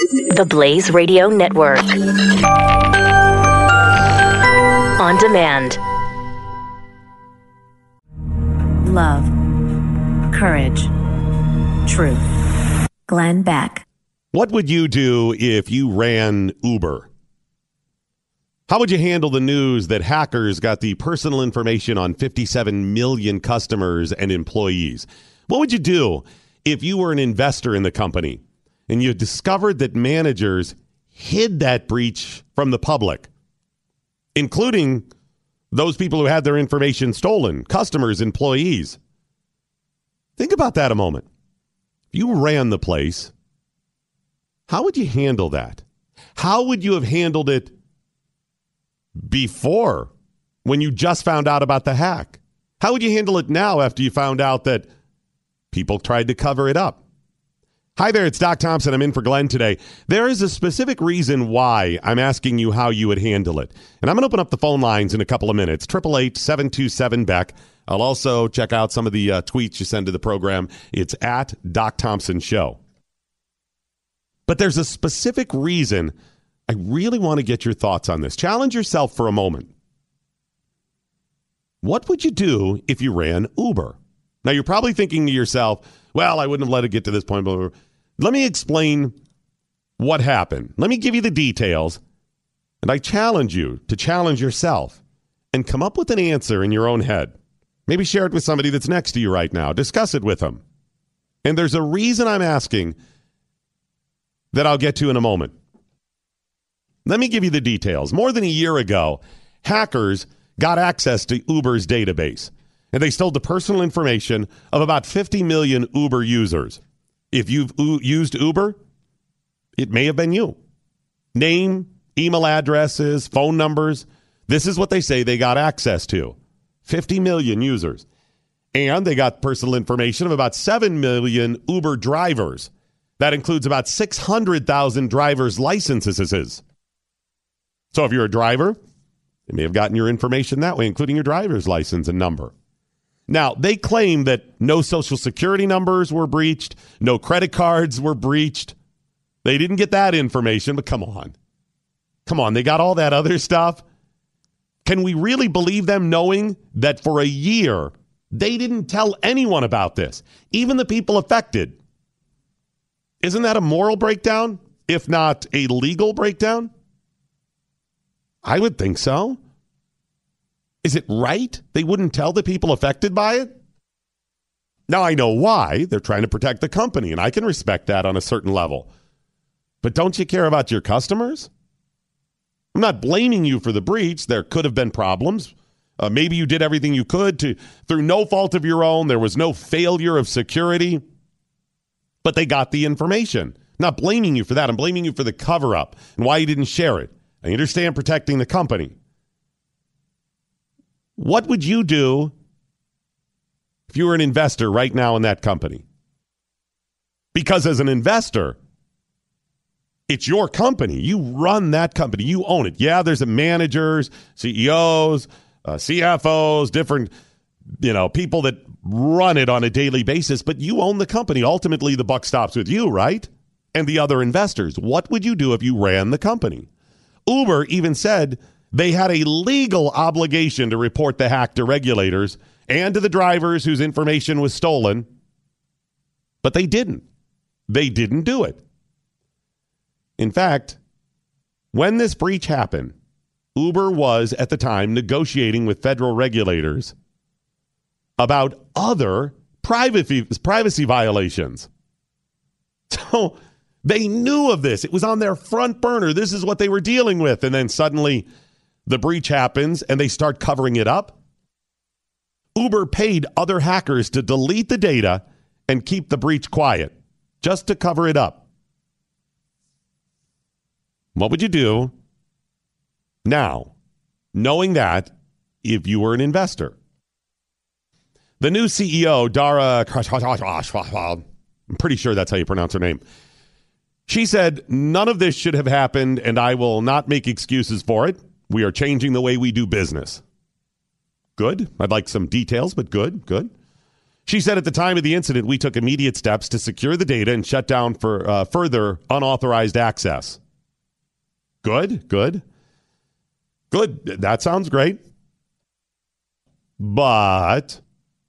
The Blaze Radio Network. On demand. Love. Courage. Truth. Glenn Beck. What would you do if you ran Uber? How would you handle the news that hackers got the personal information on 57 million customers and employees? What would you do if you were an investor in the company and you discovered that managers hid that breach from the public, including those people who had their information stolen, customers, employees? Think about that a moment. If you ran the place, how would you handle that? How would you have handled it before, when you just found out about the hack? How would you handle it now after you found out that people tried to cover it up? Hi there, it's Doc Thompson. I'm in for Glenn today. There is a specific reason why I'm asking you how you would handle it. And I'm going to open up the phone lines in a couple of minutes. 888-727-BECK. I'll also check out some of the tweets you send to the program. It's at Doc Thompson Show. But there's a specific reason I really want to get your thoughts on this. Challenge yourself for a moment. What would you do if you ran Uber? Now, you're probably thinking to yourself, well, I wouldn't have let it get to this point. Blah, blah, blah. Let me explain what happened. Let me give you the details. And I challenge you to challenge yourself and come up with an answer in your own head. Maybe share it with somebody that's next to you right now. Discuss it with them. And there's a reason I'm asking that I'll get to in a moment. Let me give you the details. More than a year ago, hackers got access to Uber's database, and they stole the personal information of about 50 million Uber users. If you've used Uber, it may have been you. Name, email addresses, phone numbers. This is what they say they got access to. 50 million users. And they got personal information of about 7 million Uber drivers. That includes about 600,000 driver's licenses. So if you're a driver, they may have gotten your information that way, including your driver's license and number. Now, they claim that no social security numbers were breached, no credit cards were breached. They didn't get that information, but come on. Come on, they got all that other stuff. Can we really believe them knowing that for a year, they didn't tell anyone about this, even the people affected? Isn't that a moral breakdown, if not a legal breakdown? I would think so. Is it right they wouldn't tell the people affected by it? Now, I know why. They're trying to protect the company, and I can respect that on a certain level. But don't you care about your customers? I'm not blaming you for the breach. There could have been problems. Maybe you did everything you could through no fault of your own. There was no failure of security. But they got the information. Not blaming you for that. I'm blaming you for the cover-up and why you didn't share it. I understand protecting the company. What would you do if you were an investor right now in that company? Because as an investor, it's your company. You run that company. You own it. Yeah, there's managers, CEOs, CFOs, different people that run it on a daily basis, but you own the company. Ultimately, the buck stops with you, right? And the other investors. What would you do if you ran the company? Uber even said they had a legal obligation to report the hack to regulators and to the drivers whose information was stolen, but they didn't. They didn't do it. In fact, when this breach happened, Uber was at the time negotiating with federal regulators about other privacy violations. So they knew of this. It was on their front burner. This is what they were dealing with. And then suddenly the breach happens and they start covering it up. Uber paid other hackers to delete the data and keep the breach quiet, just to cover it up. What would you do now, knowing that, if you were an investor? The new CEO, Dara, I'm pretty sure that's how you pronounce her name. She said, none of this should have happened, and I will not make excuses for it. We are changing the way we do business. Good. I'd like some details, but good. She said at the time of the incident, we took immediate steps to secure the data and shut down for further unauthorized access. Good. That sounds great. But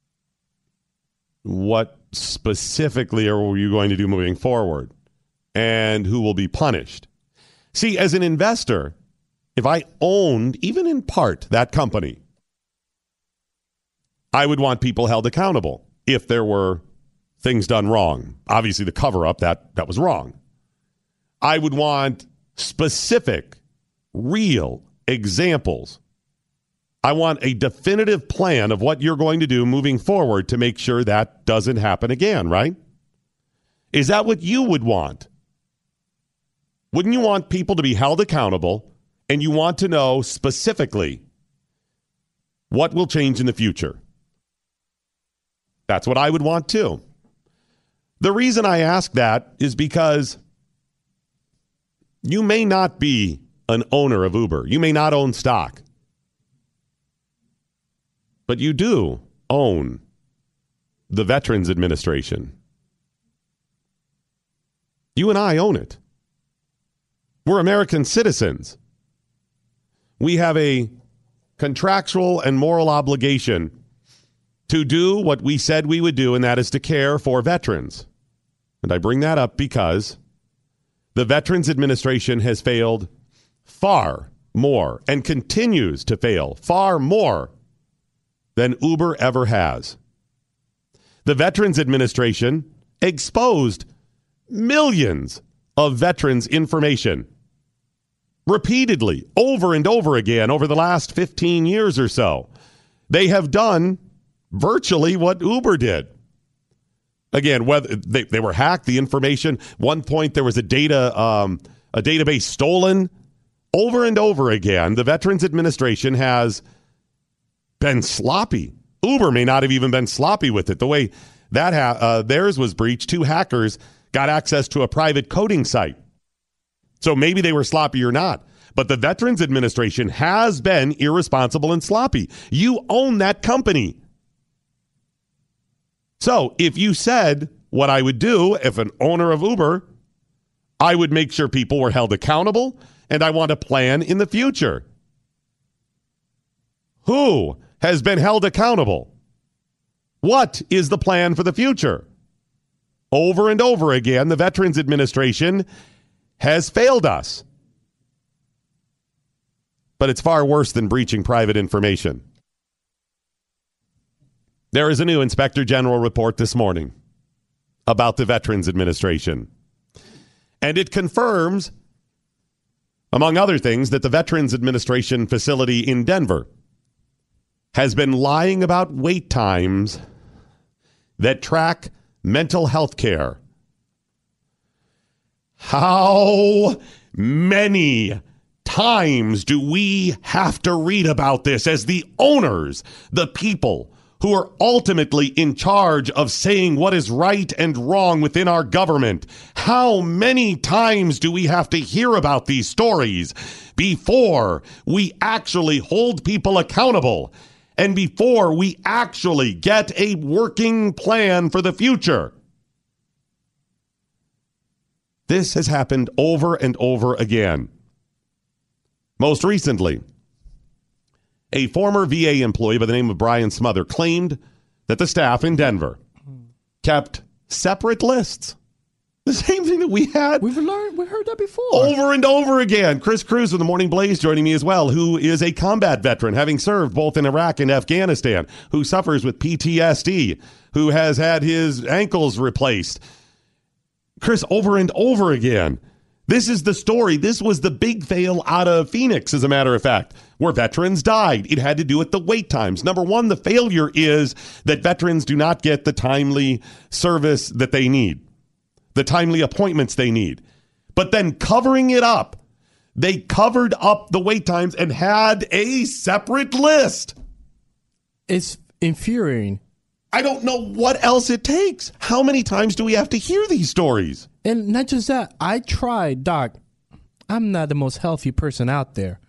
what specifically are you going to do moving forward? And who will be punished? See, as an investor, if I owned, even in part, that company, I would want people held accountable if there were things done wrong. Obviously, the cover-up, that was wrong. I would want specific, real examples. I want a definitive plan of what you're going to do moving forward to make sure that doesn't happen again, right? Is that what you would want? Wouldn't you want people to be held accountable, and you want to know specifically what will change in the future? That's what I would want too. The reason I ask that is because you may not be an owner of Uber. You may not own stock. But you do own the Veterans Administration. You and I own it. We're American citizens. We have a contractual and moral obligation to do what we said we would do, and that is to care for veterans. And I bring that up because the Veterans Administration has failed far more and continues to fail far more than Uber ever has. The Veterans Administration exposed millions of veterans' information repeatedly, over and over again, over the last 15 years or so. They have done virtually what Uber did. Again, whether they were hacked, the information. One point there was a database stolen. Over and over again, the Veterans Administration has been sloppy. Uber may not have even been sloppy with it. The way that theirs was breached, two hackers got access to a private coding site. So maybe they were sloppy or not. But the Veterans Administration has been irresponsible and sloppy. You own that company. So if you said what I would do if an owner of Uber, I would make sure people were held accountable, and I want a plan in the future. Who has been held accountable? What is the plan for the future? Over and over again, the Veterans Administration has failed us. But it's far worse than breaching private information. There is a new Inspector General report this morning about the Veterans Administration. And it confirms, among other things, that the Veterans Administration facility in Denver has been lying about wait times that track mental health care. How many times do we have to read about this as the owners, the people who are ultimately in charge of saying what is right and wrong within our government? How many times do we have to hear about these stories before we actually hold people accountable and before we actually get a working plan for the future? This has happened over and over again. Most recently, a former VA employee by the name of Brian Smother claimed that the staff in Denver kept separate lists. The same thing that we had. We heard that before. Over and over again. Chris Cruz of the Morning Blaze joining me as well, who is a combat veteran, having served both in Iraq and Afghanistan, who suffers with PTSD, who has had his ankles replaced. Chris, over and over again. This is the story. This was the big fail out of Phoenix, as a matter of fact, where veterans died. It had to do with the wait times. Number one, the failure is that veterans do not get the timely service that they need, the timely appointments they need. But then covering it up, they covered up the wait times and had a separate list. It's infuriating. I don't know what else it takes. How many times do we have to hear these stories? And not just that, I tried, Doc. I'm not the most healthy person out there.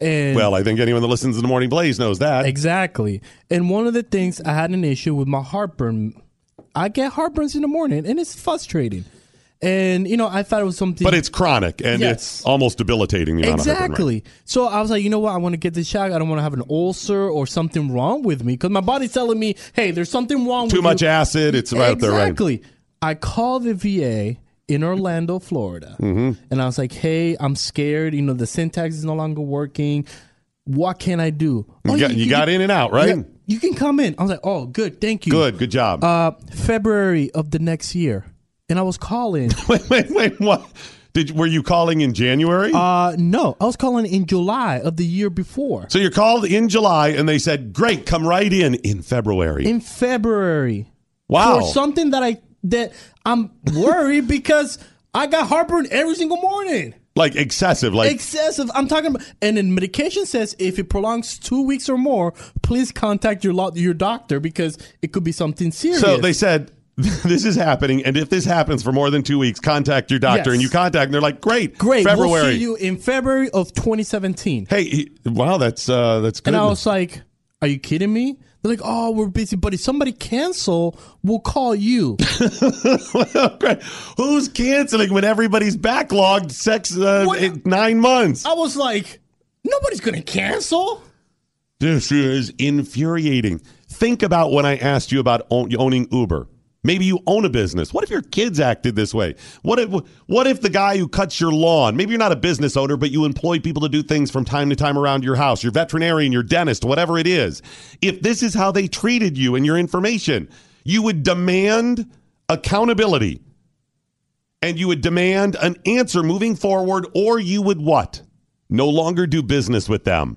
And Well, I think anyone that listens to the Morning Blaze knows that. exactly. And one of the things, I had an issue with my heartburn. I get heartburns in the morning, and it's frustrating. And, I thought it was something. But it's chronic, and Yes. it's almost debilitating. The amount of heartburn, right? Exactly. So I was like, you know what? I want to get this shot. I don't want to have an ulcer or something wrong with me because my body's telling me, hey, there's something wrong with you. Too much acid. It's right up there, right? Exactly. I called the VA in Orlando, Florida, and I was like, hey, I'm scared. The syntax is no longer working. What can I do? You got in and out, right? Yeah, you can come in. I was like, oh, good. Thank you. Good job. February of the next year. And I was calling. Wait, what? Were you calling in January? No, I was calling in July of the year before. So you're called in July, and they said, great, come right in February. In February. Wow. For something that I'm worried because I got heartburn every single morning. Like excessive. Excessive. I'm talking about, and then medication says if it prolongs 2 weeks or more, please contact your doctor because it could be something serious. So they said, this is happening, and if this happens for more than 2 weeks, contact your doctor. Yes. And you contact, and they're like, great, February. We'll see you in February of 2017. Hey, wow, that's good. And I was like, are you kidding me? They're like, oh, we're busy, but if somebody cancel, we'll call you. Great. Who's canceling when everybody's backlogged 9 months? I was like, nobody's going to cancel. This is infuriating. Think about when I asked you about owning Uber. Maybe you own a business. What if your kids acted this way? What if the guy who cuts your lawn, maybe you're not a business owner, but you employ people to do things from time to time around your house, your veterinarian, your dentist, whatever it is. If this is how they treated you and your information, you would demand accountability and you would demand an answer moving forward, or you would what? No longer do business with them.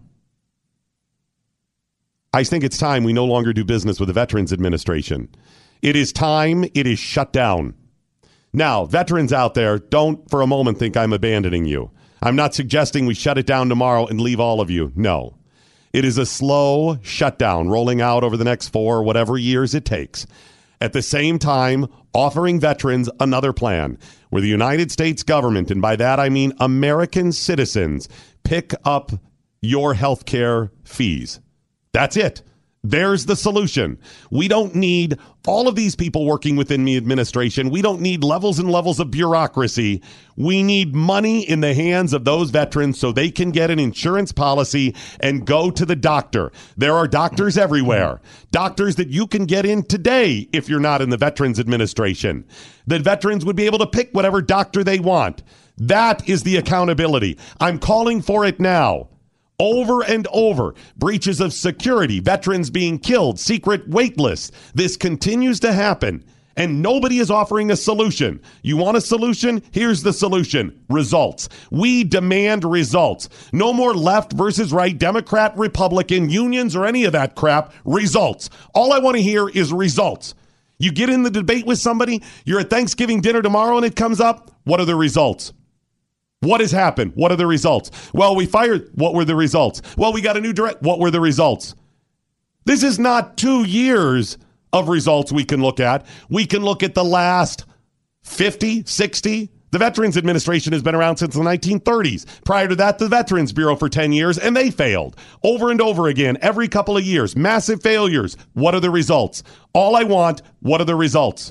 I think it's time we no longer do business with the Veterans Administration. It is time. It is shut down. Now, veterans out there, don't for a moment think I'm abandoning you. I'm not suggesting we shut it down tomorrow and leave all of you. No. It is a slow shutdown rolling out over the next 4 or whatever years it takes. At the same time, offering veterans another plan where the United States government, and by that I mean American citizens, pick up your health care fees. That's it. There's the solution. We don't need all of these people working within the administration. We don't need levels and levels of bureaucracy. We need money in the hands of those veterans so they can get an insurance policy and go to the doctor. There are doctors everywhere. Doctors that you can get in today if you're not in the Veterans Administration. The veterans would be able to pick whatever doctor they want. That is the accountability. I'm calling for it now. Over and over, breaches of security, veterans being killed, secret wait lists. This continues to happen, and nobody is offering a solution. You want a solution? Here's the solution. Results. We demand results. No more left versus right, Democrat, Republican, unions, or any of that crap. Results. All I want to hear is results. You get in the debate with somebody, you're at Thanksgiving dinner tomorrow, and it comes up. What are the results? What has happened? What are the results? Well, we fired. What were the results? Well, we got a new director. What were the results? This is not 2 years of results we can look at. We can look at the last 50, 60. The Veterans Administration has been around since the 1930s. Prior to that, the Veterans Bureau for 10 years, and they failed. Over and over again, every couple of years. Massive failures. What are the results? All I want, what are the results?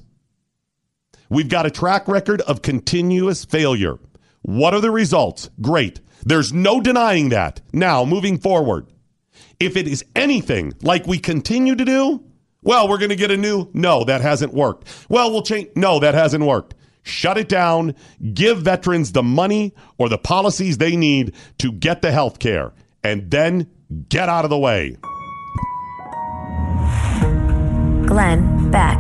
We've got a track record of continuous failure. What are the results? Great. There's no denying that. Now, moving forward, if it is anything like we continue to do, well, we're going to get a new, no, that hasn't worked. Well, we'll change, no, that hasn't worked. Shut it down. Give veterans the money or the policies they need to get the health care, and then get out of the way. Glenn Beck.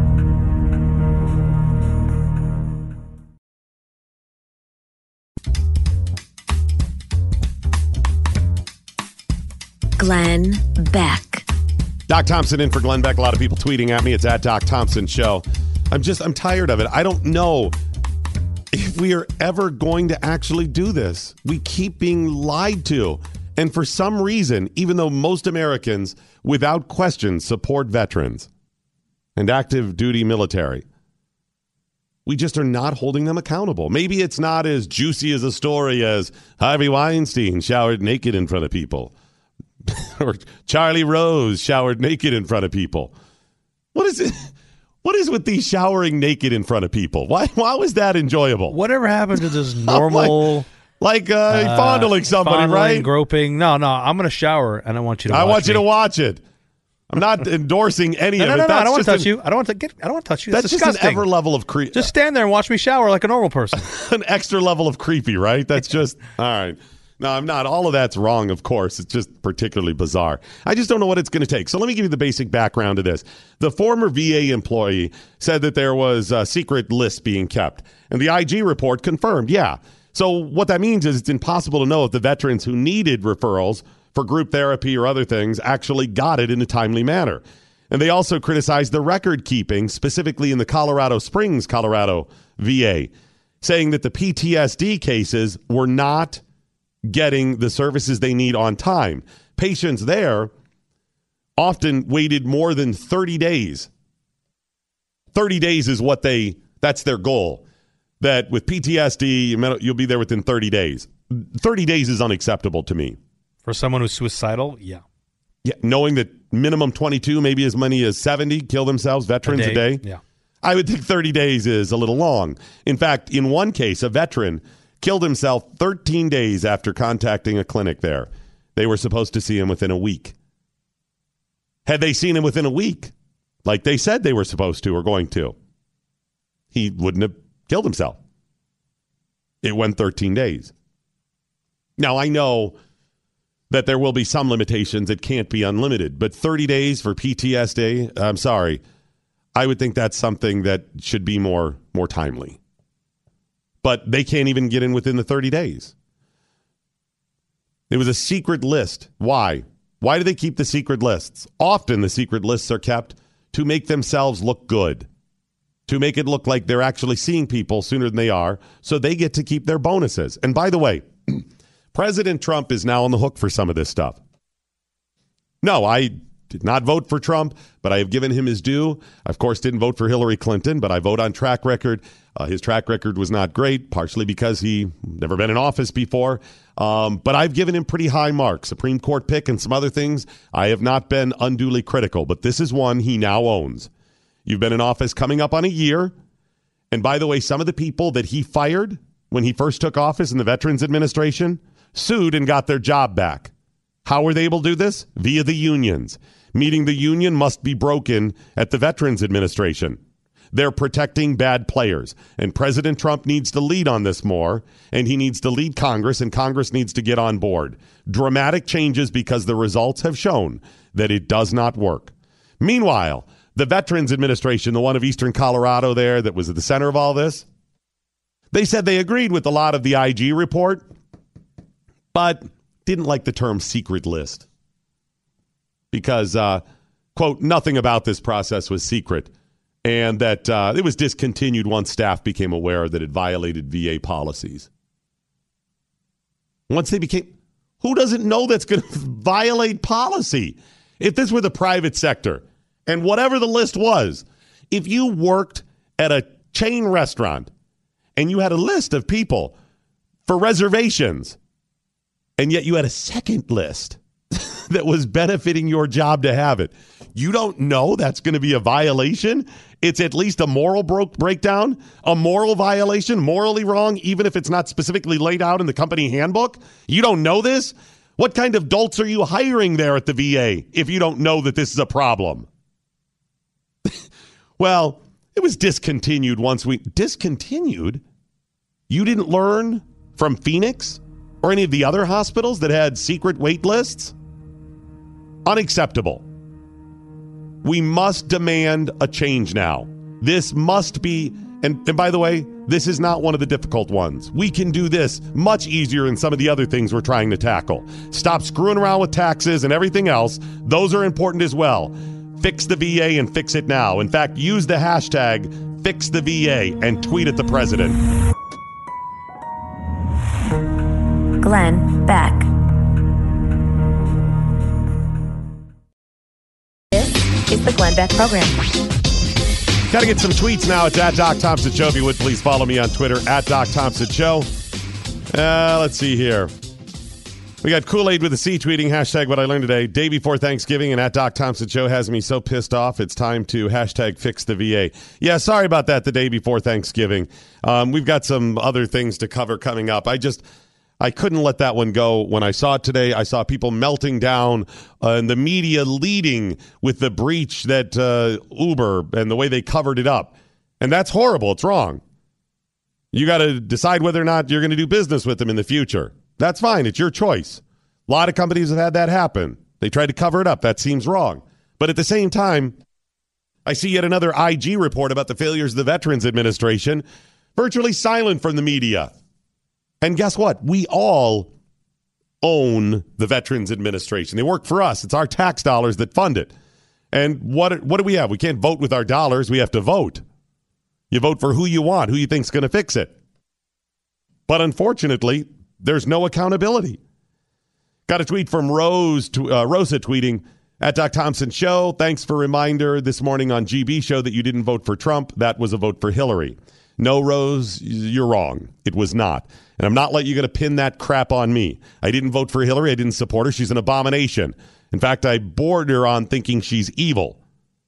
Glenn Beck. Doc Thompson in for Glenn Beck. A lot of people tweeting at me. It's at Doc Thompson Show. I'm tired of it. I don't know if we are ever going to actually do this. We keep being lied to. And for some reason, even though most Americans, without question, support veterans and active duty military, We just are not holding them accountable. Maybe it's not as juicy as a story as Harvey Weinstein showered naked in front of people or Charlie Rose showered naked in front of people. What is it? What is with these showering naked in front of people? Why was that enjoyable? Whatever happened to this normal... Like fondling somebody, right? Groping. No, I'm going to shower, and I want you to watch I want me. you to watch it. I'm not endorsing any of it. No, I don't want to touch you. I don't want to touch you. That's disgusting. Just an ever level of creepy. Just stand there and watch me shower like a normal person. An extra level of creepy, right? That's just, all right. No, I'm not. All of that's wrong, of course. It's just particularly bizarre. I just don't know what it's going to take. So let me give you the basic background to this. The former VA employee said that there was a secret list being kept. And the IG report confirmed, yeah. So what that means is it's impossible to know if the veterans who needed referrals for group therapy or other things actually got it in a timely manner. And they also criticized the record keeping, specifically in the Colorado Springs, Colorado VA, saying that the PTSD cases were not getting the services they need on time. Patients there often waited more than 30 days. 30 days is that's their goal. That with PTSD, you'll be there within 30 days. 30 days is unacceptable to me. For someone who's suicidal, yeah. Yeah, knowing that minimum 22, maybe as many as 70 kill themselves, veterans a day. Yeah. I would think 30 days is a little long. In fact, in one case, a veteran killed himself 13 days after contacting a clinic there. They were supposed to see him within a week. Had they seen him within a week, like they said they were supposed to or going to, he wouldn't have killed himself. It went 13 days. Now, I know that there will be some limitations. It can't be unlimited. But 30 days for PTSD, I'm sorry. I would think that's something that should be more timely. But they can't even get in within the 30 days. It was a secret list. Why? Why do they keep the secret lists? Often the secret lists are kept to make themselves look good, to make it look like they're actually seeing people sooner than they are, so they get to keep their bonuses. And by the way, President Trump is now on the hook for some of this stuff. No, I did not vote for Trump, but I have given him his due. I, of course, didn't vote for Hillary Clinton, but I vote on track record. His track record was not great, partially because he never been in office before. But I've given him pretty high marks. Supreme Court pick and some other things. I have not been unduly critical, but this is one he now owns. You've been in office coming up on a year. And by the way, some of the people that he fired when he first took office in the Veterans Administration sued and got their job back. How were they able to do this? Via the unions. Meaning the union must be broken at the Veterans Administration. They're protecting bad players. And President Trump needs to lead on this more, and he needs to lead Congress, and Congress needs to get on board. Dramatic changes because the results have shown that it does not work. Meanwhile, the Veterans Administration, the one of Eastern Colorado there that was at the center of all this, they said they agreed with a lot of the IG report, but didn't like the term secret list because, quote, nothing about this process was secret, and that it was discontinued once staff became aware that it violated VA policies. Once they became, who doesn't know that's going to violate policy? If this were the private sector, and whatever the list was, if you worked at a chain restaurant and you had a list of people for reservations, and yet you had a second list that was benefiting your job to have it, you don't know that's going to be a violation? It's at least a moral breakdown, a moral violation, morally wrong, even if it's not specifically laid out in the company handbook? You don't know this? What kind of dolts are you hiring there at the VA if you don't know that this is a problem? Well, it was discontinued once we... Discontinued? You didn't learn from Phoenix or any of the other hospitals that had secret wait lists? Unacceptable. We must demand a change now. This must be... And by the way, this is not one of the difficult ones. We can do this much easier than some of the other things we're trying to tackle. Stop screwing around with taxes and everything else. Those are important as well. Fix the VA and fix it now. In fact, use the hashtag #FixTheVA and tweet at the president. Glenn Beck. This is the Glenn Beck Program. Got to get some tweets now. It's at Doc Thompson Show. If you would, please follow me on Twitter, at Doc Thompson Show. Let's see here. We got Kool-Aid with a C tweeting, hashtag what I learned today. Day before Thanksgiving, and at Doc Thompson Show has me so pissed off. It's time to hashtag fix the VA. Yeah, sorry about that the day before Thanksgiving. We've got some other things to cover coming up. I couldn't let that one go. When I saw it today, I saw people melting down and the media leading with the breach that Uber and the way they covered it up. And that's horrible. It's wrong. You got to decide whether or not you're going to do business with them in the future. That's fine. It's your choice. A lot of companies have had that happen. They tried to cover it up. That seems wrong. But at the same time, I see yet another IG report about the failures of the Veterans Administration, virtually silent from the media. And guess what? We all own the Veterans Administration. They work for us. It's our tax dollars that fund it. And what do we have? We can't vote with our dollars. We have to vote. You vote for who you want, who you think's going to fix it. But unfortunately, there's no accountability. Got a tweet from Rosa tweeting, at Doc Thompson Show. Thanks for a reminder this morning on GB Show that you didn't vote for Trump. That was a vote for Hillary. No, Rose, you're wrong. It was not. And I'm not letting you going to pin that crap on me. I didn't vote for Hillary. I didn't support her. She's an abomination. In fact, I border on thinking she's evil.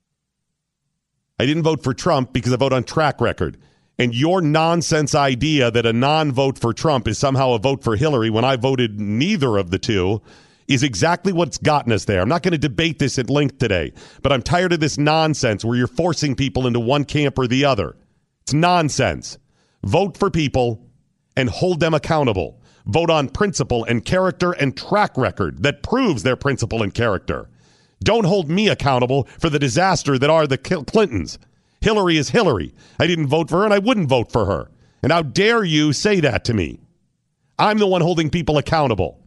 I didn't vote for Trump because I vote on track record. And your nonsense idea that a non-vote for Trump is somehow a vote for Hillary when I voted neither of the two is exactly what's gotten us there. I'm not going to debate this at length today, but I'm tired of this nonsense where you're forcing people into one camp or the other. It's nonsense. Vote for people and hold them accountable. Vote on principle and character and track record that proves their principle and character. Don't hold me accountable for the disaster that are the Clintons. Hillary is Hillary. I didn't vote for her, and I wouldn't vote for her. And how dare you say that to me? I'm the one holding people accountable.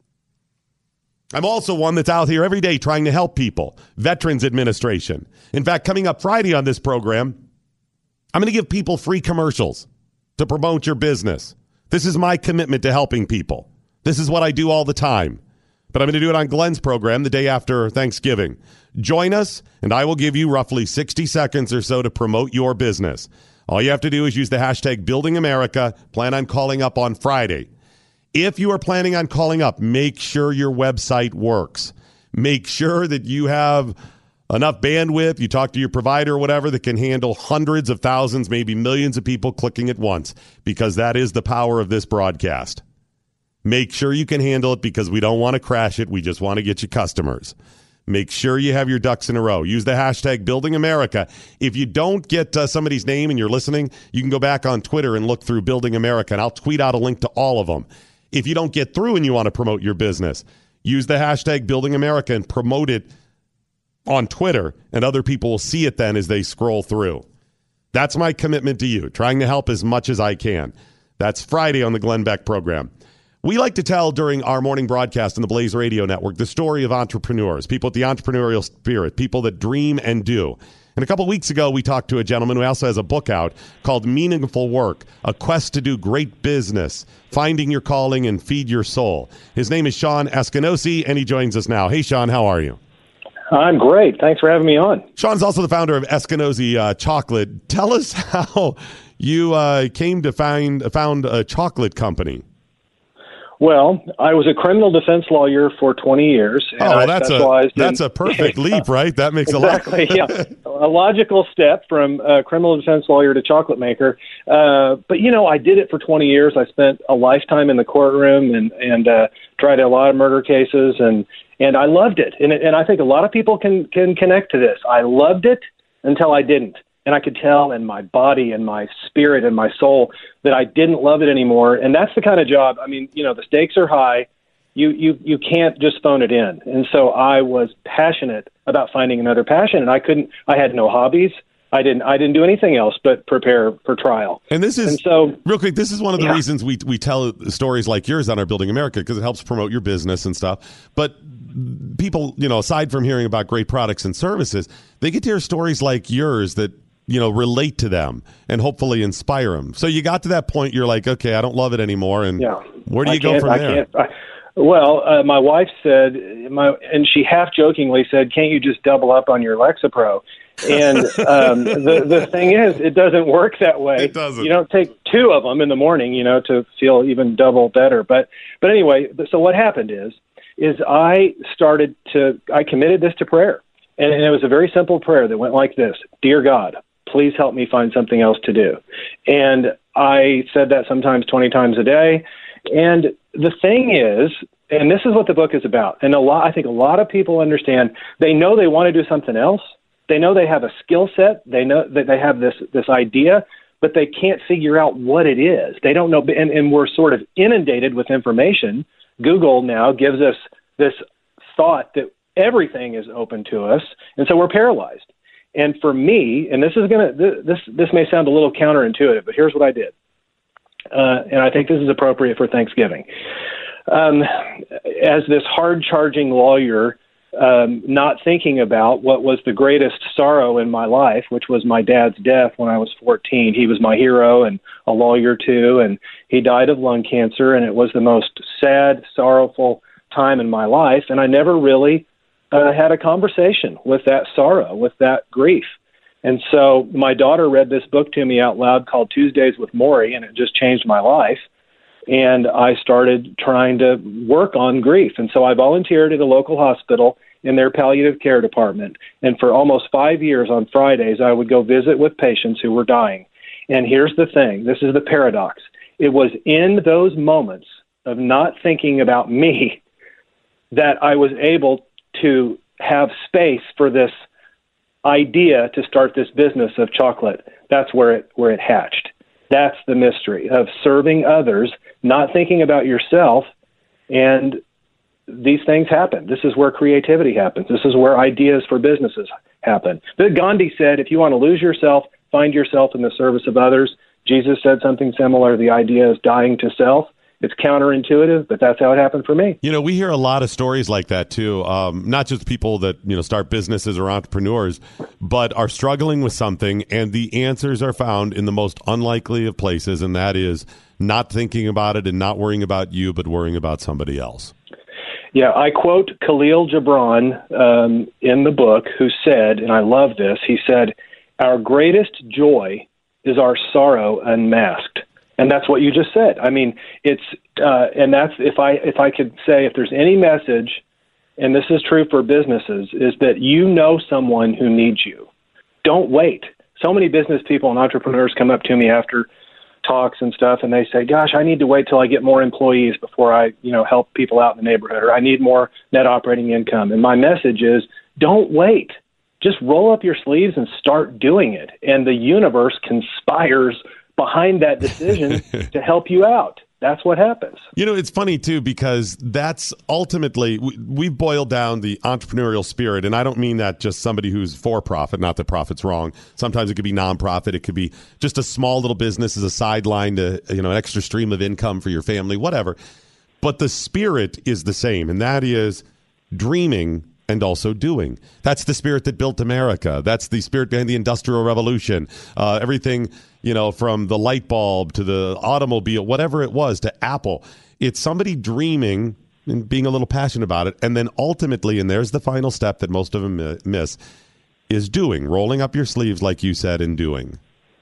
I'm also one that's out here every day trying to help people. Veterans Administration. In fact, coming up Friday on this program, I'm going to give people free commercials to promote your business. This is my commitment to helping people. This is what I do all the time. But I'm going to do it on Glenn's program the day after Thanksgiving. Join us, and I will give you roughly 60 seconds or so to promote your business. All you have to do is use the hashtag Building America. Plan on calling up on Friday. If you are planning on calling up, make sure your website works. Make sure that you have enough bandwidth, you talk to your provider or whatever, that can handle hundreds of thousands, maybe millions of people clicking at once, because that is the power of this broadcast. Make sure you can handle it because we don't want to crash it. We just want to get you customers. Make sure you have your ducks in a row. Use the hashtag Building America. If you don't get somebody's name and you're listening, you can go back on Twitter and look through Building America, and I'll tweet out a link to all of them. If you don't get through and you want to promote your business, use the hashtag Building America and promote it on Twitter, and other people will see it then as they scroll through. That's my commitment to you, trying to help as much as I can. That's Friday on the Glenn Beck program. We like to tell during our morning broadcast on the Blaze Radio Network the story of entrepreneurs, people with the entrepreneurial spirit, people that dream and do. And a couple of weeks ago, we talked to a gentleman who also has a book out called Meaningful Work, A Quest to Do Great Business, Finding Your Calling and Feed Your Soul. His name is Sean Eskinosi, and he joins us now. Hey, Sean, how are you? I'm great. Thanks for having me on. Sean's also the founder of Eskinosi Chocolate. Tell us how you came to found a chocolate company. Well, I was a criminal defense lawyer for 20 years. And that's a perfect leap, right? That makes exactly, yeah. A logical step from criminal defense lawyer to chocolate maker. But, you know, I did it for 20 years. I spent a lifetime in the courtroom and tried a lot of murder cases, and I loved it. And I think a lot of people can connect to this. I loved it until I didn't. And I could tell in my body and my spirit and my soul that I didn't love it anymore. And that's the kind of job, I mean, you know, the stakes are high. You can't just phone it in. And so I was passionate about finding another passion, and I had no hobbies. I didn't do anything else but prepare for trial. And real quick, this is one of the reasons we tell stories like yours on our Building America, because it helps promote your business and stuff. But people, you know, aside from hearing about great products and services, they get to hear stories like yours that, you know, relate to them and hopefully inspire them. So you got to that point, you're like, okay, I don't love it anymore. And where do you go from there? My wife said, and she half jokingly said, can't you just double up on your Lexapro? And the thing is, it doesn't work that way. It doesn't. You don't take 2 of them in the morning, to feel even double better. But anyway, so what happened is I committed this to prayer. And it was a very simple prayer that went like this: Dear God, please help me find something else to do. And I said that sometimes 20 times a day. And the thing is, and this is what the book is about, and I think a lot of people understand, they know they want to do something else. They know they have a skill set. They know that they have this idea, but they can't figure out what it is. They don't know, and we're sort of inundated with information. Google now gives us this thought that everything is open to us, and so we're paralyzed. And for me, and this may sound a little counterintuitive, but here's what I did, and I think this is appropriate for Thanksgiving. As this hard-charging lawyer, not thinking about what was the greatest sorrow in my life, which was my dad's death when I was 14. He was my hero and a lawyer too, and he died of lung cancer, and it was the most sad, sorrowful time in my life, and I never really had a conversation with that sorrow, with that grief. And so my daughter read this book to me out loud called Tuesdays with Morrie, and it just changed my life. And I started trying to work on grief. And so I volunteered at a local hospital in their palliative care department. And for almost 5 years on Fridays, I would go visit with patients who were dying. And here's the thing. This is the paradox. It was in those moments of not thinking about me that I was able to have space for this idea to start this business of chocolate. That's where it hatched. That's the mystery of serving others, not thinking about yourself, and these things happen. This is where creativity happens. This is where ideas for businesses happen. Gandhi said, if you want to lose yourself, find yourself in the service of others. Jesus said something similar. The idea is dying to self. It's counterintuitive, but that's how it happened for me. We hear a lot of stories like that too. Not just people that start businesses or entrepreneurs, but are struggling with something, and the answers are found in the most unlikely of places, and that is not thinking about it and not worrying about you, but worrying about somebody else. Yeah, I quote Khalil Gibran in the book, who said, and I love this, he said, "Our greatest joy is our sorrow unmasked." And that's what you just said. I mean, it's and that's if I could say, if there's any message, and this is true for businesses, is that someone who needs you. Don't wait. So many business people and entrepreneurs come up to me after talks and stuff, and they say, "Gosh, I need to wait till I get more employees before I, help people out in the neighborhood, or I need more net operating income." And my message is, don't wait. Just roll up your sleeves and start doing it. And the universe conspires behind that decision to help you out. That's what happens. It's funny, too, because that's ultimately, we've boiled down the entrepreneurial spirit, and I don't mean that just somebody who's for-profit, not that profit's wrong. Sometimes it could be nonprofit. It could be just a small little business as a sideline to, an extra stream of income for your family, whatever. But the spirit is the same, and that is dreaming and also doing. That's the spirit that built America. That's the spirit behind the Industrial Revolution. Everything, from the light bulb to the automobile, whatever it was, to Apple. It's somebody dreaming and being a little passionate about it. And then ultimately, and there's the final step that most of them miss, is doing, rolling up your sleeves, like you said, and doing.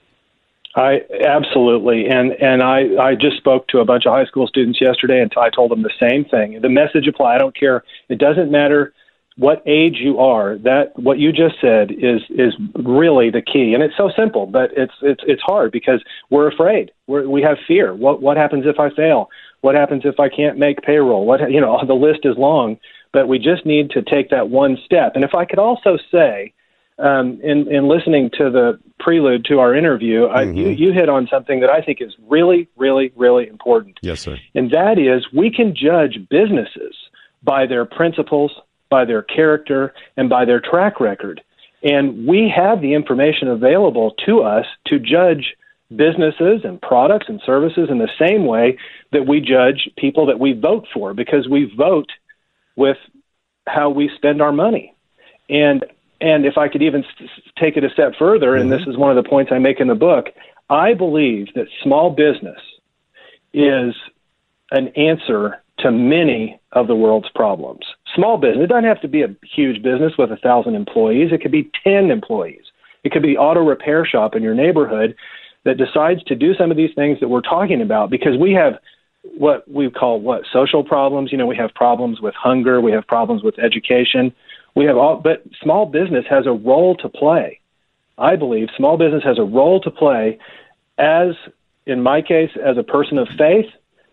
Absolutely. And I just spoke to a bunch of high school students yesterday, and I told them the same thing. The message applies. I don't care. It doesn't matter what age you are. That what you just said is really the key, and it's so simple, but it's hard because we're afraid. We have fear. What happens if I fail? What happens if I can't make payroll? The list is long, but we just need to take that one step. And if I could also say, in listening to the prelude to our interview, you hit on something that I think is really, really, really important. Yes, sir. And that is, we can judge businesses by their principles, by their character, and by their track record. And we have the information available to us to judge businesses and products and services in the same way that we judge people that we vote for, because we vote with how we spend our money. And if I could even take it a step further, and this is one of the points I make in the book, I believe that small business is an answer to many of the world's problems. small business. It doesn't have to be a huge business with 1,000 employees. It could be 10 employees. It could be auto repair shop in your neighborhood that decides to do some of these things that we're talking about, because we have what we call social problems. You know, we have problems with hunger. We have problems with education. We have but small business has a role to play. I believe small business has a role to play as, in my case, as a person of faith,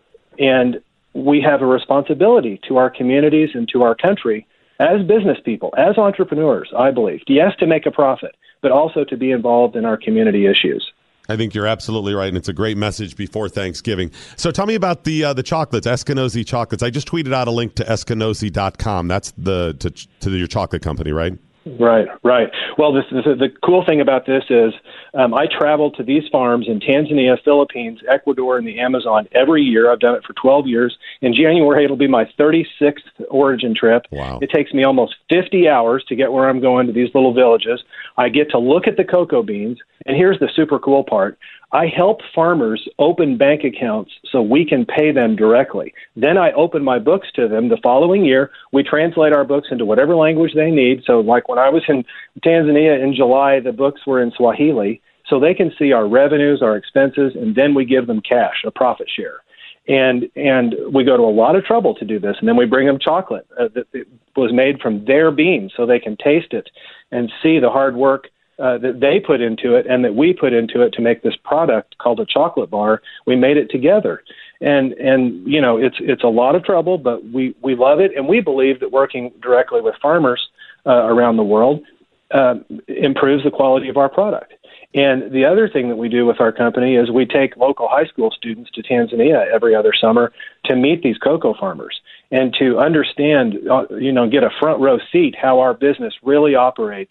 and we have a responsibility to our communities and to our country as business people, as entrepreneurs, I believe. Yes, to make a profit, but also to be involved in our community issues. I think you're absolutely right, and it's a great message before Thanksgiving. So tell me about the chocolates, Eskinosi chocolates. I just tweeted out a link to Eskinosi.com. That's to your chocolate company, right? Right. Well, the cool thing about this is I travel to these farms in Tanzania, Philippines, Ecuador, and the Amazon every year. I've done it for 12 years. In January, it'll be my 36th origin trip. Wow. It takes me almost 50 hours to get where I'm going to these little villages. I get to look at the cocoa beans, and here's the super cool part. I help farmers open bank accounts so we can pay them directly. Then I open my books to them the following year. We translate our books into whatever language they need. So like when I was in Tanzania in July, the books were in Swahili, so they can see our revenues, our expenses, and then we give them cash, a profit share. And we go to a lot of trouble to do this, and then we bring them chocolate that was made from their beans so they can taste it and see the hard work that they put into it and that we put into it to make this product called a chocolate bar. We made it together. And you know, it's a lot of trouble, but we love it, and we believe that working directly with farmers around the world improves the quality of our product. And the other thing that we do with our company is we take local high school students to Tanzania every other summer to meet these cocoa farmers and to understand, get a front row seat how our business really operates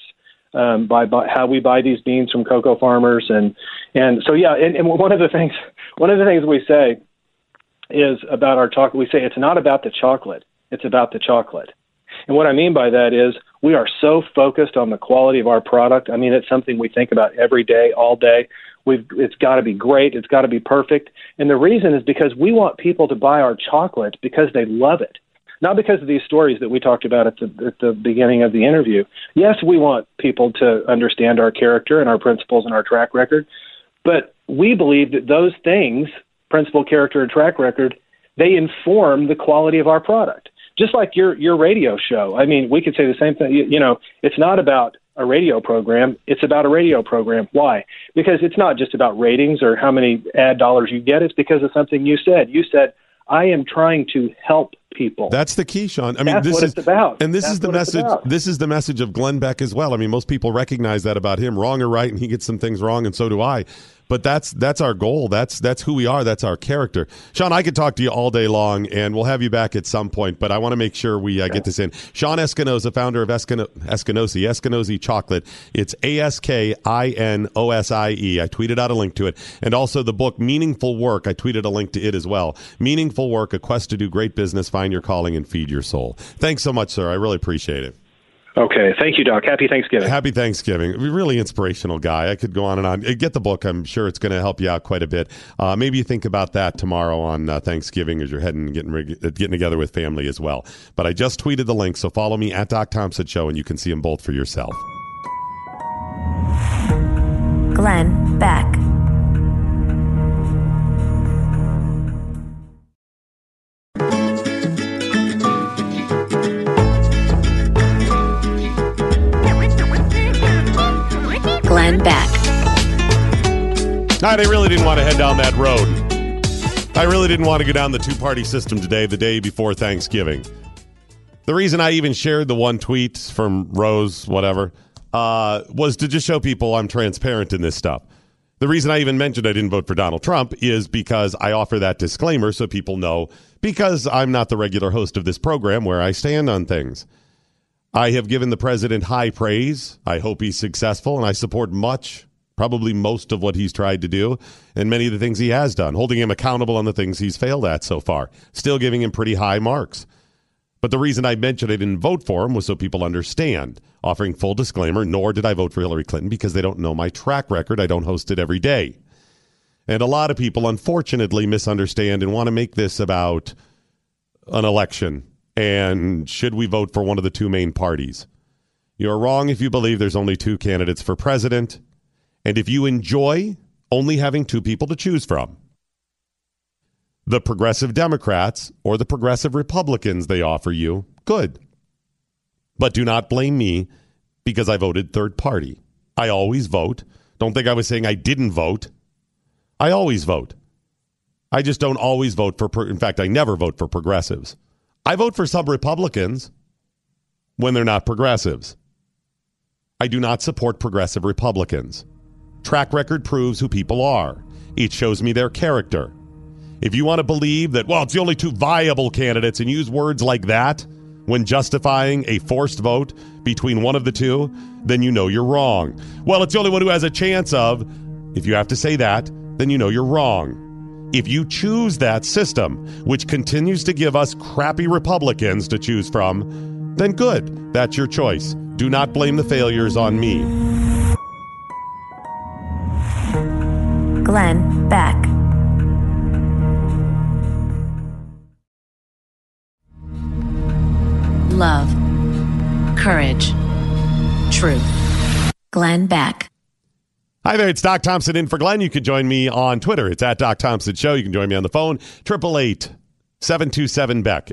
by how we buy these beans from cocoa farmers. And so, yeah, and one of the things we say is about our chocolate. We say it's not about the chocolate, it's about the chocolate. And what I mean by that is we are so focused on the quality of our product. I mean, it's something we think about every day, all day. It's got to be great. It's got to be perfect. And the reason is because we want people to buy our chocolate because they love it, not because of these stories that we talked about at the beginning of the interview. Yes, we want people to understand our character and our principles and our track record, but we believe that those things, principle, character, and track record, they inform the quality of our product. Just like your radio show. I mean, we could say the same thing. You know, it's not about a radio program. It's about a radio program. Why? Because it's not just about ratings or how many ad dollars you get. It's because of something you said. You said, I am trying to help people. That's the key, Sean. I mean, that's what it's about. And this is the message. This is the message of Glenn Beck as well. I mean, most people recognize that about him, wrong or right, and he gets some things wrong, and so do I. But that's our goal. That's who we are. That's our character. Sean, I could talk to you all day long, and we'll have you back at some point. But I want to make sure we get this in. Sean Eskinosi, founder of Eskinosi Chocolate. It's ASKINOSIE. I tweeted out a link to it. And also the book, Meaningful Work. I tweeted a link to it as well. Meaningful Work, a quest to do great business, find your calling, and feed your soul. Thanks so much, sir. I really appreciate it. Okay. Thank you, Doc. Happy Thanksgiving. Happy Thanksgiving. Really inspirational guy. I could go on and on. Get the book. I'm sure it's going to help you out quite a bit. Maybe you think about that tomorrow on Thanksgiving as you're getting together with family as well. But I just tweeted the link, so follow me at Doc Thompson Show, and you can see them both for yourself. Glenn Beck. Glenn Beck. I really didn't want to head down that road. I really didn't want to go down the two-party system today, the day before Thanksgiving. The reason I even shared the one tweet from Rose, whatever, was to just show people I'm transparent in this stuff. The reason I even mentioned I didn't vote for Donald Trump is because I offer that disclaimer so people know, because I'm not the regular host of this program, where I stand on things. I have given the president high praise. I hope he's successful, and I support probably most of what he's tried to do and many of the things he has done, holding him accountable on the things he's failed at so far, still giving him pretty high marks. But the reason I mentioned I didn't vote for him was so people understand, offering full disclaimer, nor did I vote for Hillary Clinton because they don't know my track record. I don't host it every day. And a lot of people, unfortunately, misunderstand and want to make this about an election And should we vote for one of the two main parties? You're wrong if you believe there's only two candidates for president, and if you enjoy only having two people to choose from. The progressive Democrats or the progressive Republicans they offer you, good. But do not blame me because I voted third party. I always vote. Don't think I was saying I didn't vote. I always vote. I just don't always vote for, in fact, I never vote for progressives. I vote for some Republicans when they're not progressives. I do not support progressive Republicans. Track record proves who people are. It shows me their character. If you want to believe that, well, it's the only two viable candidates and use words like that when justifying a forced vote between one of the two, then you know you're wrong. Well, it's the only one who has a chance of. If you have to say that, then you know you're wrong. If you choose that system, which continues to give us crappy Republicans to choose from, then good. That's your choice. Do not blame the failures on me. Glenn Beck. Love, courage, truth. Glenn Beck. Hi there, it's Doc Thompson in for Glenn. You can join me on Twitter. It's at Doc Thompson Show. You can join me on the phone, 888-727-BECK,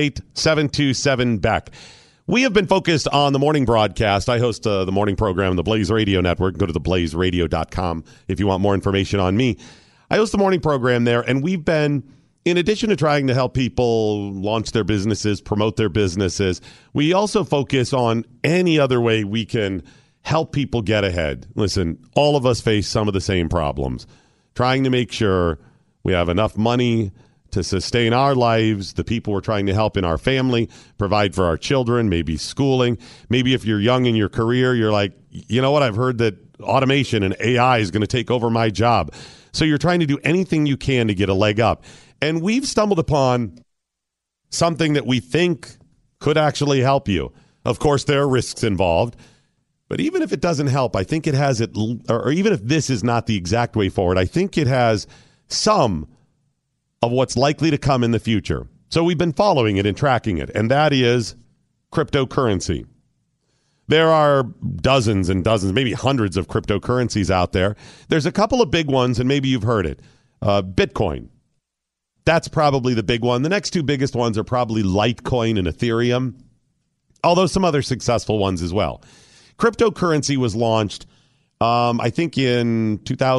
888-727-BECK. We have been focused on the morning broadcast. I host the morning program on the Blaze Radio Network. Go to theblazeradio.com if you want more information on me. I host the morning program there, and we've been, in addition to trying to help people launch their businesses, promote their businesses, we also focus on any other way we can help people get ahead. Listen, all of us face some of the same problems. Trying to make sure we have enough money to sustain our lives, the people we're trying to help in our family, provide for our children, maybe schooling. Maybe if you're young in your career, you're like, you know what, I've heard that automation and AI is going to take over my job. So you're trying to do anything you can to get a leg up. And we've stumbled upon something that we think could actually help you. Of course, there are risks involved. But even if it doesn't help, I think it has it, or even if this is not the exact way forward, I think it has some of what's likely to come in the future. So we've been following it and tracking it, and that is cryptocurrency. There are dozens and dozens, maybe hundreds of cryptocurrencies out there. There's a couple of big ones, and maybe you've heard it. Bitcoin. That's probably the big one. The next two biggest ones are probably Litecoin and Ethereum, although some other successful ones as well. Cryptocurrency was launched, I think, in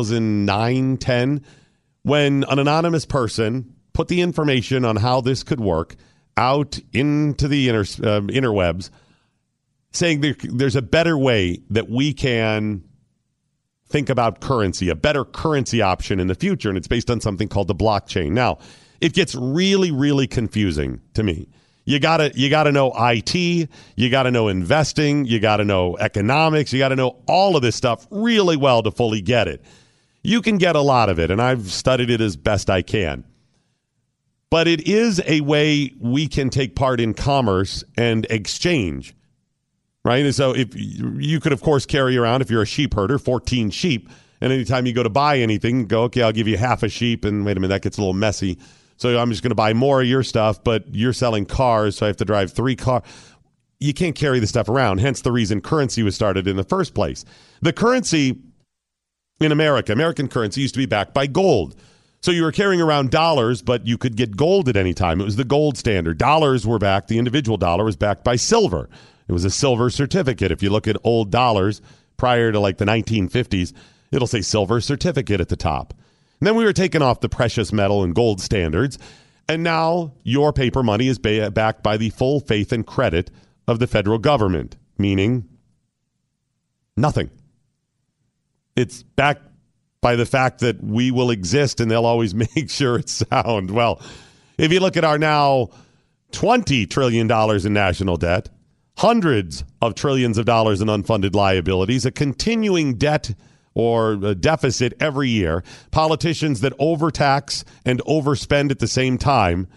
2009-10, when an anonymous person put the information on how this could work out into the interwebs, saying there's a better way that we can think about currency, a better currency option in the future, and it's based on something called the blockchain. Now, it gets really, really confusing to me. You gotta know IT, you gotta know investing, you gotta know economics, you gotta know all of this stuff really well to fully get it. You can get a lot of it, and I've studied it as best I can. But it is a way we can take part in commerce and exchange, right? And so if you could, of course, carry around, if you're a sheep herder, 14 sheep, and anytime you go to buy anything, go, okay, I'll give you half a sheep, and wait a minute, that gets a little messy. So I'm just going to buy more of your stuff, but you're selling cars, so I have to drive 3 cars. You can't carry the stuff around, hence the reason currency was started in the first place. The currency in America, American currency, used to be backed by gold. So you were carrying around dollars, but you could get gold at any time. It was the gold standard. Dollars were backed. The individual dollar was backed by silver. It was a silver certificate. If you look at old dollars prior to like the 1950s, it'll say silver certificate at the top. And then we were taking off the precious metal and gold standards, and now your paper money is backed by the full faith and credit of the federal government, meaning nothing. It's backed by the fact that we will exist and they'll always make sure it's sound. Well, if you look at our now $20 trillion in national debt, hundreds of trillions of dollars in unfunded liabilities, a continuing debt or a deficit every year, politicians that overtax and overspend at the same time,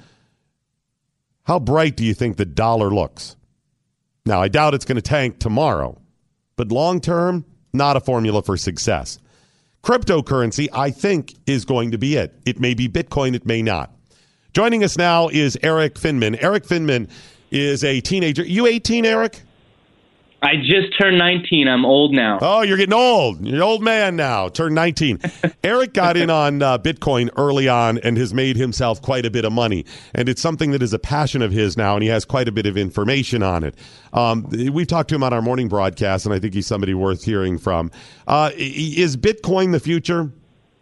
how bright do you think the dollar looks? Now, I doubt it's going to tank tomorrow, but long term, not a formula for success. Cryptocurrency, I think, is going to be it. It may be Bitcoin, it may not. Joining us now is Eric Finman. Eric Finman is a teenager. You 18, Eric? I just turned 19. I'm old now. Oh, you're getting old. You're an old man now. Turned 19. Eric got in on Bitcoin early on and has made himself quite a bit of money. And it's something that is a passion of his now, and he has quite a bit of information on it. We've talked to him on our morning broadcast, and I think he's somebody worth hearing from. Is Bitcoin the future?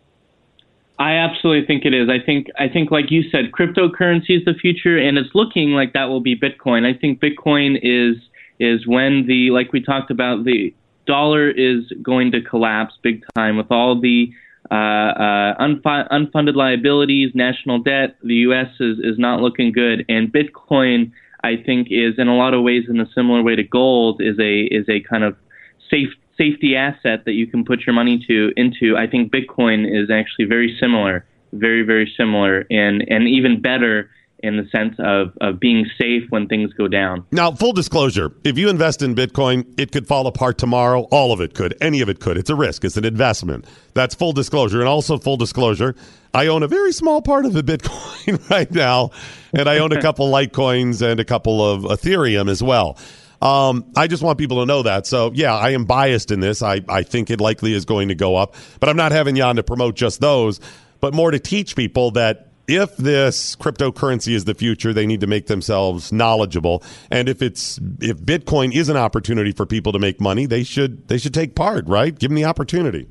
I absolutely think it is. I think, like you said, cryptocurrency is the future, and it's looking like that will be Bitcoin. I think Bitcoin is when like we talked about, the dollar is going to collapse big time with all the unfunded liabilities, national debt. The U.S. is not looking good, and Bitcoin, I think, is in a lot of ways in a similar way to gold, is a kind of safety asset that you can put your money into. I think Bitcoin is actually very similar, very, very similar, and even better in the sense of being safe when things go down. Now, full disclosure, if you invest in Bitcoin, it could fall apart tomorrow. All of it could. Any of it could. It's a risk. It's an investment. That's full disclosure. And also full disclosure, I own a very small part of the Bitcoin right now, and I own a couple Litecoins and a couple of Ethereum as well. I just want people to know that. So, yeah, I am biased in this. I think it likely is going to go up. But I'm not having you on to promote just those, but more to teach people that if this cryptocurrency is the future, they need to make themselves knowledgeable. And if Bitcoin is an opportunity for people to make money, they should take part, right? Give them the opportunity.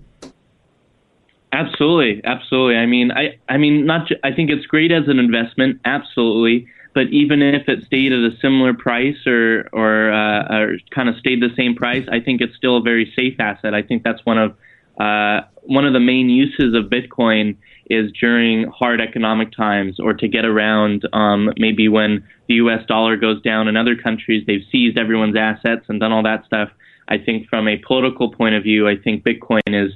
Absolutely, absolutely. I mean, I think it's great as an investment, absolutely. But even if it stayed at a similar price or kind of stayed the same price, I think it's still a very safe asset. I think that's one of the main uses of Bitcoin is during hard economic times, or to get around maybe when the U.S. dollar goes down in other countries, they've seized everyone's assets and done all that stuff. I think from a political point of view, I think Bitcoin is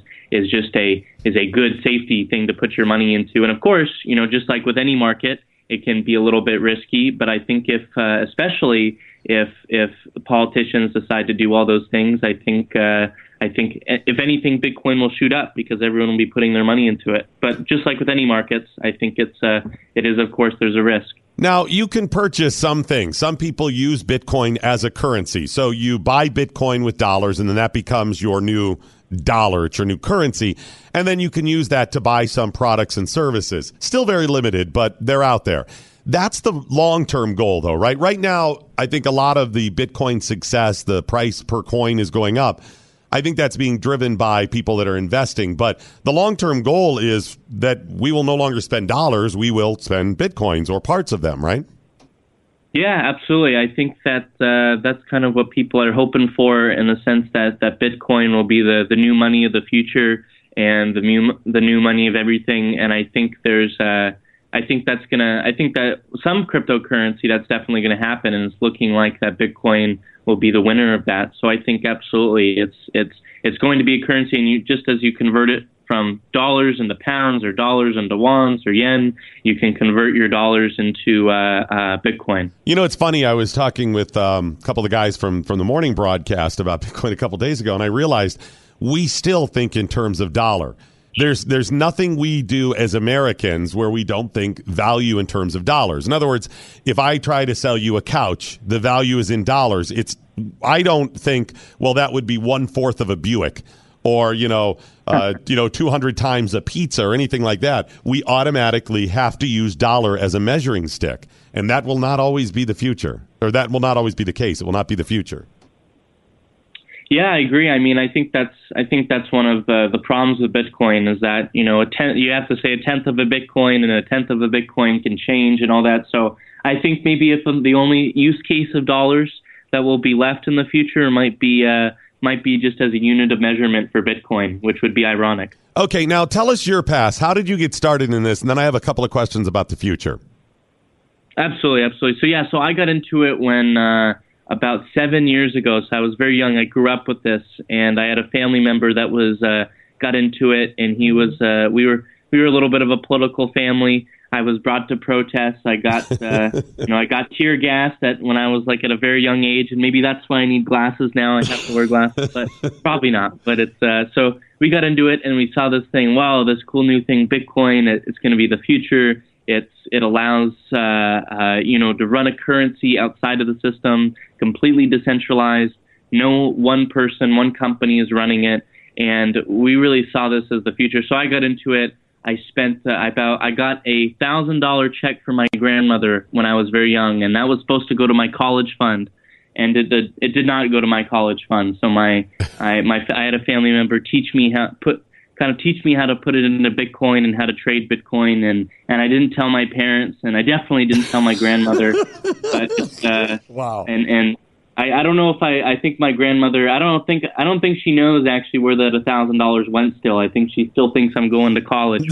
a good safety thing to put your money into. And of course, just like with any market, it can be a little bit risky. But I think especially if politicians decide to do all those things, I think if anything, Bitcoin will shoot up because everyone will be putting their money into it. But just like with any markets, I think it is, of course, there's a risk. Now, you can purchase some things. Some people use Bitcoin as a currency. So you buy Bitcoin with dollars, and then that becomes your new dollar. It's your new currency. And then you can use that to buy some products and services. Still very limited, but they're out there. That's the long-term goal, though, right? Right now, I think a lot of the Bitcoin success, the price per coin is going up. I think that's being driven by people that are investing. But the long-term goal is that we will no longer spend dollars. We will spend Bitcoins or parts of them, right? Yeah, absolutely. I think that that's kind of what people are hoping for, in the sense that Bitcoin will be the new money of the future and the new money of everything. And I think I think that some cryptocurrency, that's definitely going to happen, and it's looking like that Bitcoin will be the winner of that. So I think absolutely it's going to be a currency, and just as you convert it from dollars into pounds, or dollars into wons or yen, you can convert your dollars into Bitcoin. It's funny. I was talking with a couple of guys from the morning broadcast about Bitcoin a couple of days ago, and I realized we still think in terms of dollar. There's nothing we do as Americans where we don't think value in terms of dollars. In other words, if I try to sell you a couch, the value is in dollars. I don't think, well, that would be 1/4 of a Buick, or 200 times a pizza, or anything like that. We automatically have to use dollar as a measuring stick, and that will not always be the future, or that will not always be the case. It will not be the future. Yeah, I agree. I mean, I think that's one of the problems with Bitcoin, is that you have to say a tenth of a Bitcoin, and a tenth of a Bitcoin can change and all that. So I think maybe if the only use case of dollars that will be left in the future might be just as a unit of measurement for Bitcoin, which would be ironic. Okay, now tell us your past. How did you get started in this? And then I have a couple of questions about the future. Absolutely. So I got into it when about 7 years ago. So I was very young. I grew up with this, and I had a family member that was got into it, and he was we were a little bit of a political family. I was brought to protests. I got I got tear gassed when I was at a very young age, and maybe that's why I need glasses now. I have to wear glasses, but probably not. But it's so we got into it, and we saw this thing. Wow, this cool new thing, Bitcoin. It's going to be the future. It allows to run a currency outside of the system, completely decentralized. No one person, one company is running it, and we really saw this as the future. So I got into it. I spent I got a $1,000 check from my grandmother when I was very young, and that was supposed to go to my college fund, and it did not go to my college fund. So I had a family member teach me how to put it into Bitcoin and how to trade Bitcoin, and I didn't tell my parents, and I definitely didn't tell my grandmother. But, wow. And I don't know if I think my grandmother, I don't think she knows actually where that $1,000 went still. I think she still thinks I'm going to college,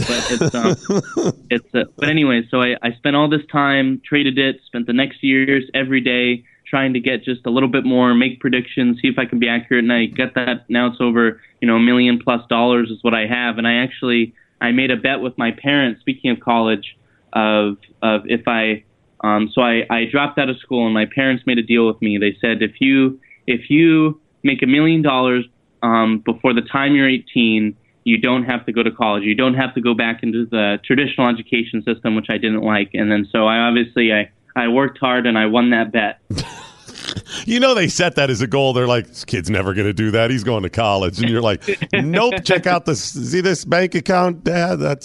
but but anyway, so I spent all this time, traded it, spent the next years every day trying to get just a little bit more, make predictions, see if I can be accurate, and I get that. Now it's over, $1 million+ is what I have. And I made a bet with my parents, speaking of college, of if I dropped out of school, and my parents made a deal with me. They said, if you make $1 million before the time you're 18, you don't have to go to college. You don't have to go back into the traditional education system, which I didn't like. And then so I worked hard and I won that bet. They set that as a goal. They're like, this kid's never going to do that. He's going to college. And you're like, nope, check out see this bank account, Dad? That's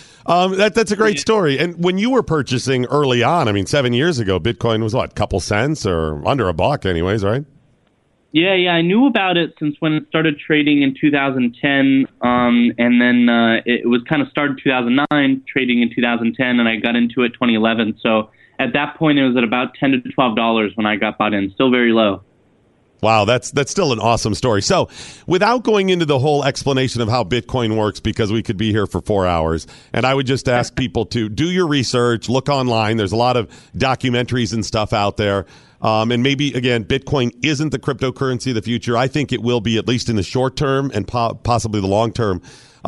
a great story. And when you were purchasing early on, 7 years ago, Bitcoin was what, a couple cents or under $1 anyways, right? Yeah, I knew about it since when it started trading in 2010, and then it was kind of started 2009, trading in 2010, and I got into it 2011. So at that point, it was at about $10 to $12 when I got bought in, still very low. Wow, that's still an awesome story. So without going into the whole explanation of how Bitcoin works, because we could be here for 4 hours, and I would just ask people to do your research, look online. There's a lot of documentaries and stuff out there. And maybe, again, Bitcoin isn't the cryptocurrency of the future. I think it will be, at least in the short term and possibly the long term.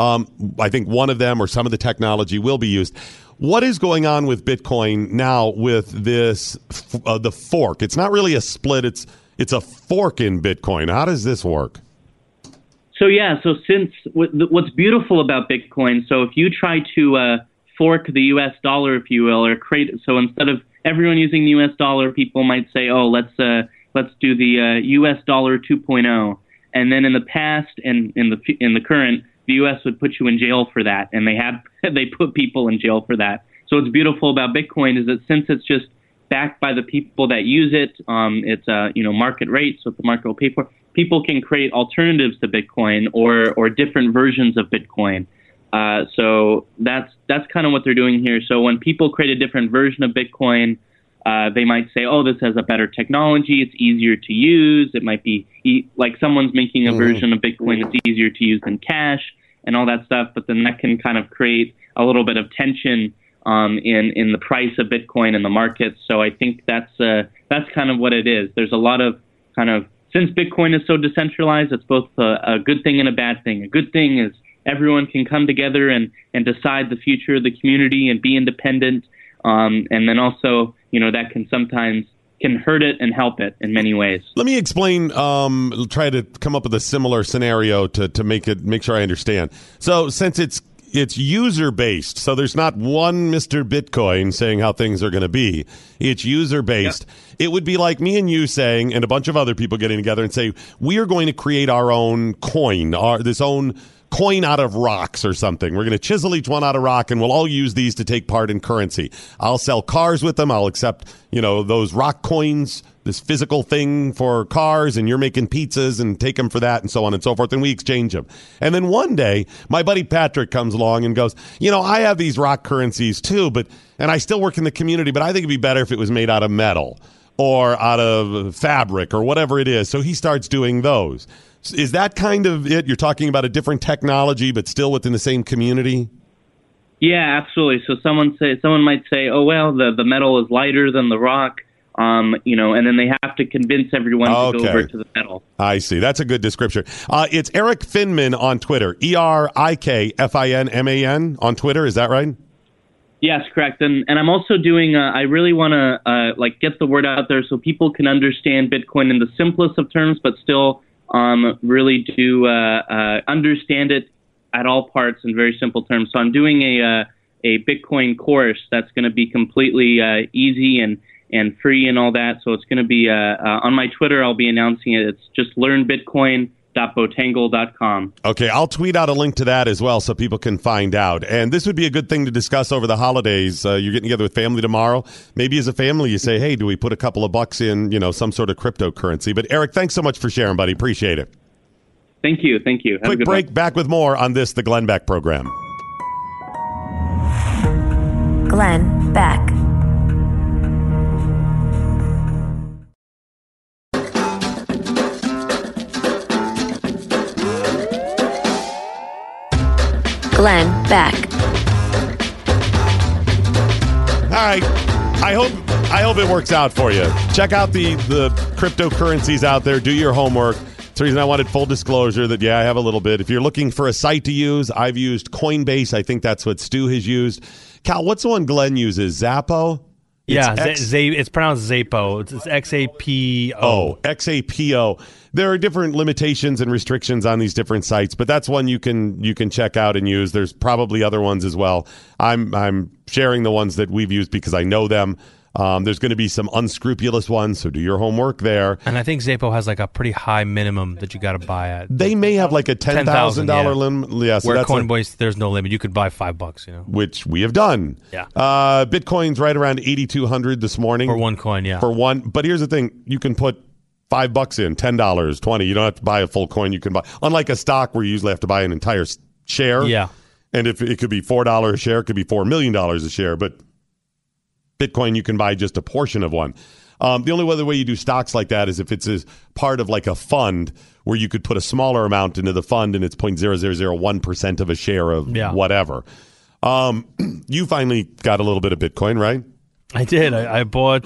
I think one of them or some of the technology will be used. What is going on with Bitcoin now with this, the fork? It's not really a split. It's a fork in Bitcoin. How does this work? So since what's beautiful about Bitcoin, so if you try to fork the U.S. dollar, if you will, or so instead of everyone using the U.S. dollar, people might say, oh, let's do the U.S. dollar 2.0. And then in the past and in the current, the U.S. would put you in jail for that, and they put people in jail for that. So what's beautiful about Bitcoin is that since it's just backed by the people that use it, it's market rate, so if the market will pay for it, people can create alternatives to Bitcoin or different versions of Bitcoin. So that's kind of what they're doing here. So when people create a different version of Bitcoin, they might say, oh, this has a better technology, it's easier to use. It might be like someone's making a version of Bitcoin that's easier to use than cash and all that stuff, but then that can kind of create a little bit of tension in the price of Bitcoin in the market. So I think that's kind of what it is. There's a lot of since Bitcoin is so decentralized, it's both a good thing and a bad thing. A good thing is everyone can come together and decide the future of the community and be independent. And then also, that can sometimes hurt it and help it in many ways. Let me explain, try to come up with a similar scenario to make sure I understand. So since it's user-based, so there's not one Mr. Bitcoin saying how things are going to be. It's user-based. Yep. It would be like me and you saying, and a bunch of other people getting together and say, we are going to create our own coin, this own coin out of rocks or something. We're going to chisel each one out of rock, and we'll all use these to take part in currency. I'll sell cars with them. I'll accept, those rock coins, this physical thing for cars, and you're making pizzas and take them for that and so on and so forth, and we exchange them. And then one day, my buddy Patrick comes along and goes, I have these rock currencies too, and I still work in the community, but I think it'd be better if it was made out of metal or out of fabric or whatever it is. So he starts doing those. Is that kind of it? You're talking about a different technology, but still within the same community? Yeah, absolutely. So someone might say, oh, well, the metal is lighter than the rock, and then they have to convince everyone to go over to the metal. I see. That's a good description. It's Eric Finman on Twitter, ErikFinman on Twitter. Is that right? Yes, correct. And I'm also doing, I really want to get the word out there so people can understand Bitcoin in the simplest of terms, but still really do understand it at all parts in very simple terms. So I'm doing a a Bitcoin course that's going to be completely easy and free and all that. So it's going to be on my Twitter. I'll be announcing it. It's just learnbitcoin.botangle.com. Okay, I'll tweet out a link to that as well so people can find out. And this would be a good thing to discuss over the holidays. You're getting together with family tomorrow. Maybe as a family you say, hey, do we put a couple of bucks in, some sort of cryptocurrency? But Eric, thanks so much for sharing, buddy. Appreciate it. Thank you. Have Quick break. One. Back with more on this, the Glenn Beck program. Glenn Beck. Glenn Beck. All right. I hope it works out for you. Check out the cryptocurrencies out there. Do your homework. That's the reason I wanted full disclosure that, I have a little bit. If you're looking for a site to use, I've used Coinbase. I think that's what Stu has used. Cal, what's the one Glenn uses? Zappo? It's pronounced Zapo. It's XAPO. Oh, XAPO. There are different limitations and restrictions on these different sites, but that's one you can check out and use. There's probably other ones as well. I'm sharing the ones that we've used because I know them. There's going to be some unscrupulous ones, so do your homework there. And I think Zapo has like a pretty high minimum that you got to buy at. They may have like a $10,000 limit. Yeah, so where Coinbase, there's no limit. You could buy $5, Which we have done. Yeah. Bitcoin's right around 8,200 this morning. For one coin, yeah. For one. But here's the thing. You can put $5 in, $10, $20. You don't have to buy a full coin. You can buy, unlike a stock where you usually have to buy an entire share. Yeah. And if it could be $4 a share, it could be $4 million a share. But Bitcoin, you can buy just a portion of one. The only other way you do stocks like that is if it's as part of like a fund where you could put a smaller amount into the fund and it's 0.0001% of a share of whatever. You finally got a little bit of Bitcoin, right? I did. I bought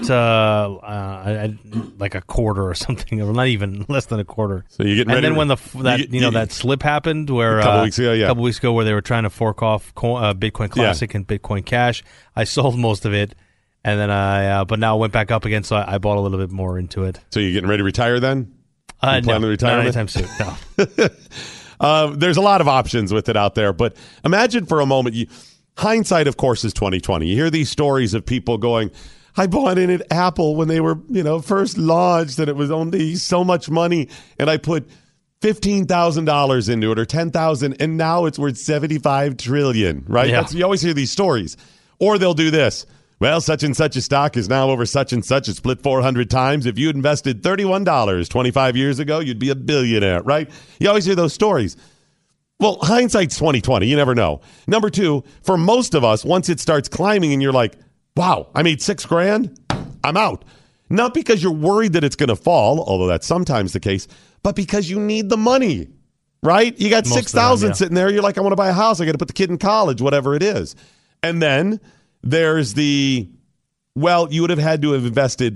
like a quarter or something, or not even less than a quarter. So you getting ready? And then when that slip happened, where a couple weeks ago, where they were trying to fork off Bitcoin Classic and Bitcoin Cash, I sold most of it, and then but now it went back up again, so I bought a little bit more into it. So you getting ready to retire then? No, not anytime soon. No. There's a lot of options with it out there, but imagine for a moment hindsight, of course, is 2020. You hear these stories of people going, I bought in at Apple when they were, first launched, and it was only so much money, and I put $15,000 into it or $10,000, and now it's worth $75 trillion, right? Yeah. You always hear these stories. Or they'll do this. Well, such and such a stock is now over such and such. It split 400 times. If you had invested $31 25 years ago, you'd be a billionaire, right? You always hear those stories. Well, hindsight's 2020. You never know. Number two, for most of us, once it starts climbing and you're like, wow, I made $6,000, I'm out. Not because you're worried that it's going to fall, although that's sometimes the case, but because you need the money, right? You got $6,000 sitting there. You're like, I want to buy a house. I got to put the kid in college, whatever it is. And then there's you would have had to have invested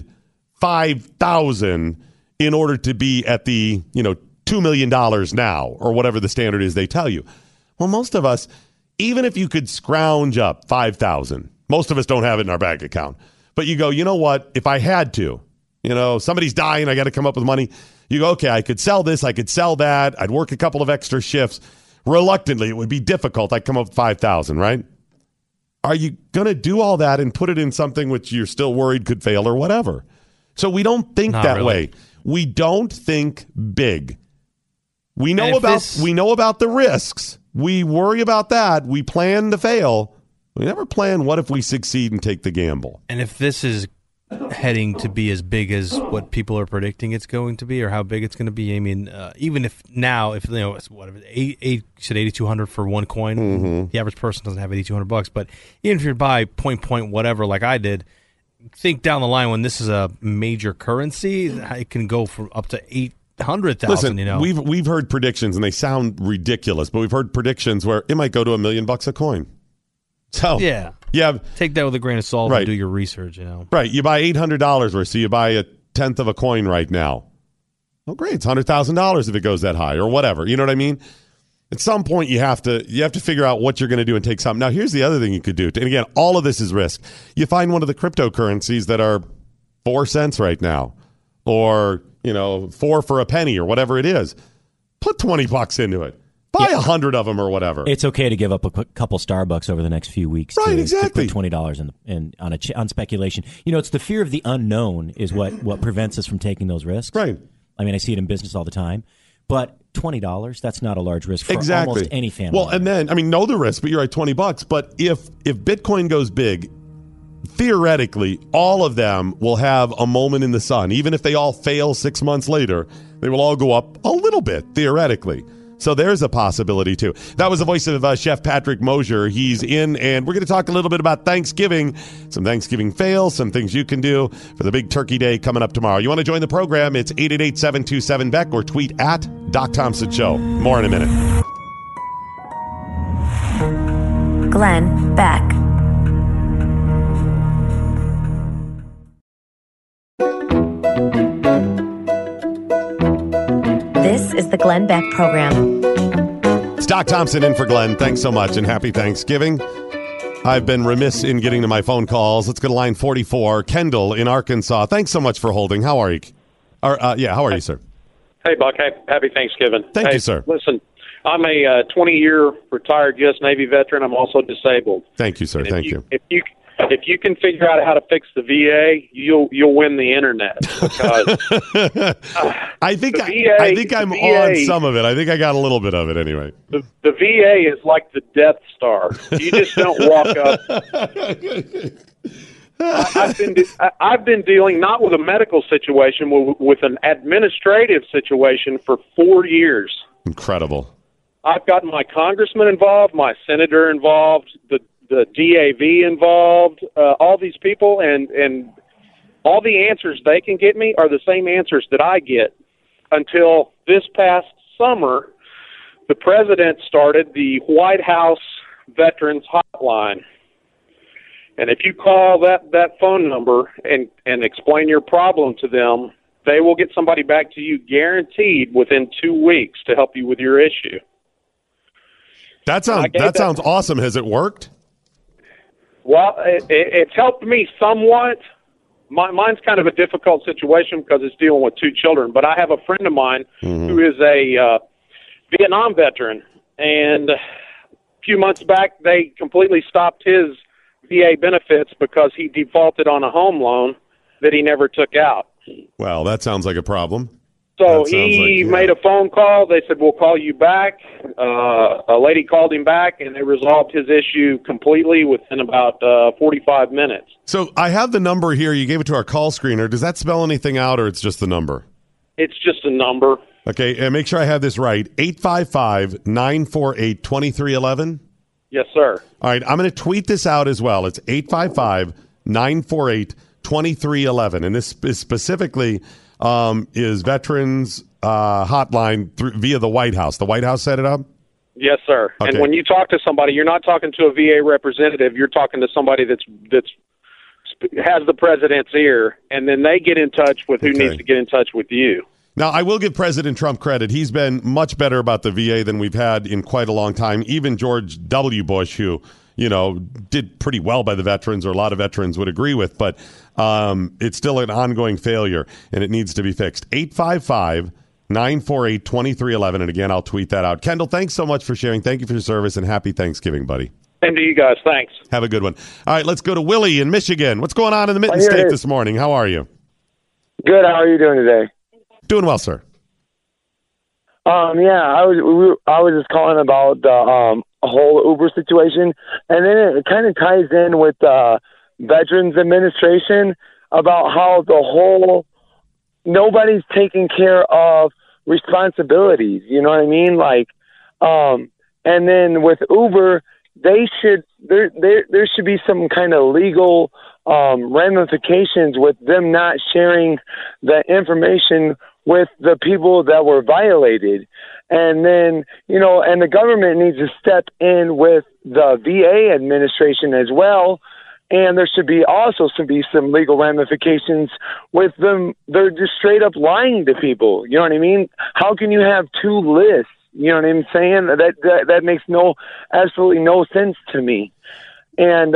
$5,000 in order to be at the, $2 million now, or whatever the standard is they tell you. Well, most of us, even if you could scrounge up $5,000, most of us don't have it in our bank account. But you go, you know what? If I had to, somebody's dying, I got to come up with money. You go, okay, I could sell this, I could sell that. I'd work a couple of extra shifts. Reluctantly, it would be difficult. I'd come up with $5,000, right? Are you going to do all that and put it in something which you're still worried could fail or whatever? So we don't think that way. We don't think big. We know about the risks. We worry about that. We plan to fail. We never plan what if we succeed and take the gamble. And if this is heading to be as big as what people are predicting it's going to be, or how big it's going to be, I mean, even if now, if it's whatever, you said 8,200 for one coin, the average person doesn't have $8,200, but even if you buy point whatever, like I did, think down the line when this is a major currency, it can go for up to 800,000. Listen, we've heard predictions, and they sound ridiculous, but we've heard predictions where it might go to $1 million a coin. So yeah, take that with a grain of salt and do your research. Right. You buy $800 worth, so you buy a tenth of a coin right now. Oh, great! It's $100,000 if it goes that high, or whatever. You know what I mean? At some point, you have to figure out what you're going to do and take something. Now, here's the other thing you could do. And again, all of this is risk. You find one of the cryptocurrencies that are 4 cents right now, or 4 for a penny, or whatever it is. Put $20 into it. Buy 100 of them or whatever. It's okay to give up a couple Starbucks over the next few weeks. Right, to exactly. put $20 on speculation. It's the fear of the unknown is what prevents us from taking those risks. Right. I mean, I see it in business all the time. But $20, that's not a large risk for almost any family. Well, and then, know the risk, but you're right, $20. But if Bitcoin goes big, theoretically, all of them will have a moment in the sun. Even if they all fail 6 months later, they will all go up a little bit, theoretically. So there's a possibility, too. That was the voice of Chef Patrick Mosier. He's in, and we're going to talk a little bit about Thanksgiving, some Thanksgiving fails, some things you can do for the big turkey day coming up tomorrow. You want to join the program? It's 888-727-BECK or tweet at Doc Thompson Show. More in a minute. Glenn Beck. This is the Glenn Beck Program. It's Doc Thompson in for Glenn. Thanks so much and happy Thanksgiving. I've been remiss in getting to my phone calls. Let's go to line 44. Kendall in Arkansas. Thanks so much for holding. How are you? How are you, sir? Hey, Buck. Happy Thanksgiving. Thank you, sir. Listen, I'm a 20-year retired U.S. Navy veteran. I'm also disabled. Thank you, sir. Thank you. If you can figure out how to fix the VA, you'll win the internet. Because I think I'm on some of it. I think I got a little bit of it anyway. The VA is like the Death Star. You just don't walk up. I've been dealing not with a medical situation, with an administrative situation for 4 years. Incredible. I've gotten my congressman involved, my senator involved, the DAV involved, all these people, and all the answers they can get me are the same answers that I get. Until this past summer, the president started the White House Veterans Hotline. And if you call that phone number and explain your problem to them, they will get somebody back to you guaranteed within 2 weeks to help you with your issue. That sounds awesome. Has it worked? Well, it's helped me somewhat. Mine's kind of a difficult situation because it's dealing with 2 children. But I have a friend of mine who is a Vietnam veteran. And a few months back, they completely stopped his VA benefits because he defaulted on a home loan that he never took out. Well, that sounds like a problem. So he made a phone call. They said, we'll call you back. A lady called him back, and they resolved his issue completely within about 45 minutes. So I have the number here. You gave it to our call screener. Does that spell anything out, or it's just the number? It's just a number. Okay, and make sure I have this right. 855-948-2311? Yes, sir. All right, I'm going to tweet this out as well. It's 855-948-2311. And this is specifically is Veterans Hotline via the White House. The White House set it up? Yes, sir. Okay. And when you talk to somebody, you're not talking to a VA representative. You're talking to somebody that's has the president's ear, and then they get in touch with who needs to get in touch with you. Now, I will give President Trump credit. He's been much better about the VA than we've had in quite a long time. Even George W. Bush, who, did pretty well by the veterans, or a lot of veterans would agree with, but it's still an ongoing failure, and it needs to be fixed. 855-948-2311, and again, I'll tweet that out. Kendall, thanks so much for sharing. Thank you for your service, and happy Thanksgiving, buddy. Same to you guys. Thanks. Have a good one. All right, let's go to Willie in Michigan. What's going on in the Mitten State this morning? How are you? Good. How are you doing today? Doing well, sir. I was just calling about the whole Uber situation, and then it kind of ties in with the Veterans Administration about how nobody's taking care of responsibilities. You know what I mean? Like, and then with Uber, there should be some kind of legal ramifications with them not sharing the information with the people that were violated. And then, and the government needs to step in with the VA administration as well. And there should be some legal ramifications with them. They're just straight up lying to people. You know what I mean? How can you have 2 lists? You know what I'm saying? That makes absolutely no sense to me. And,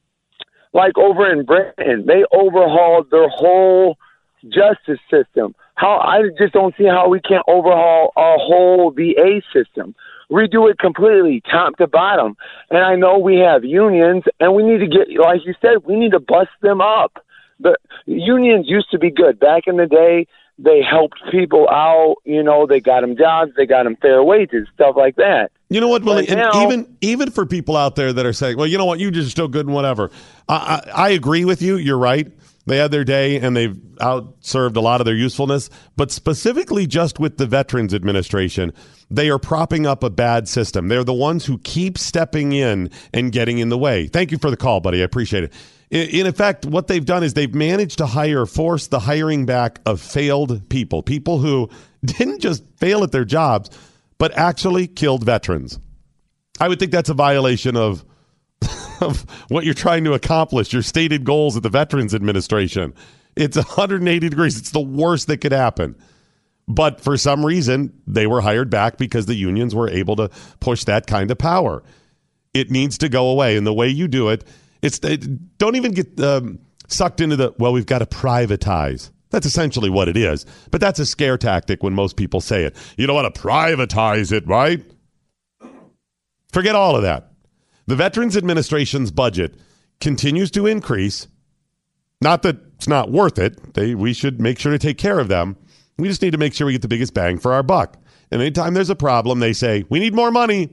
like over in Britain, they overhauled their whole justice system. I just don't see how we can't overhaul our whole VA system, redo it completely, top to bottom. And I know we have unions, and we need to get, like you said, we need to bust them up. The unions used to be good. Back in the day, they helped people out. They got them jobs, they got them fair wages, stuff like that. You know what, Willie? And now, even for people out there that are saying, well, you know what, you just still good and whatever. I agree with you. You're right. They had their day and they've outserved a lot of their usefulness. But specifically just with the Veterans Administration, they are propping up a bad system. They're the ones who keep stepping in and getting in the way. Thank you for the call, buddy. I appreciate it. In effect, what they've done is they've managed to force the hiring back of failed people who didn't just fail at their jobs, but actually killed veterans. I would think that's a violation of what you're trying to accomplish, your stated goals at the Veterans Administration. It's 180 degrees. It's the worst that could happen. But for some reason, they were hired back because the unions were able to push that kind of power. It needs to go away. And the way you do it, don't even get sucked into we've got to privatize. That's essentially what it is. But that's a scare tactic when most people say it. You don't want to privatize it, right? Forget all of that. The Veterans Administration's budget continues to increase. Not that it's not worth it. We should make sure to take care of them. We just need to make sure we get the biggest bang for our buck. And anytime there's a problem, they say, we need more money.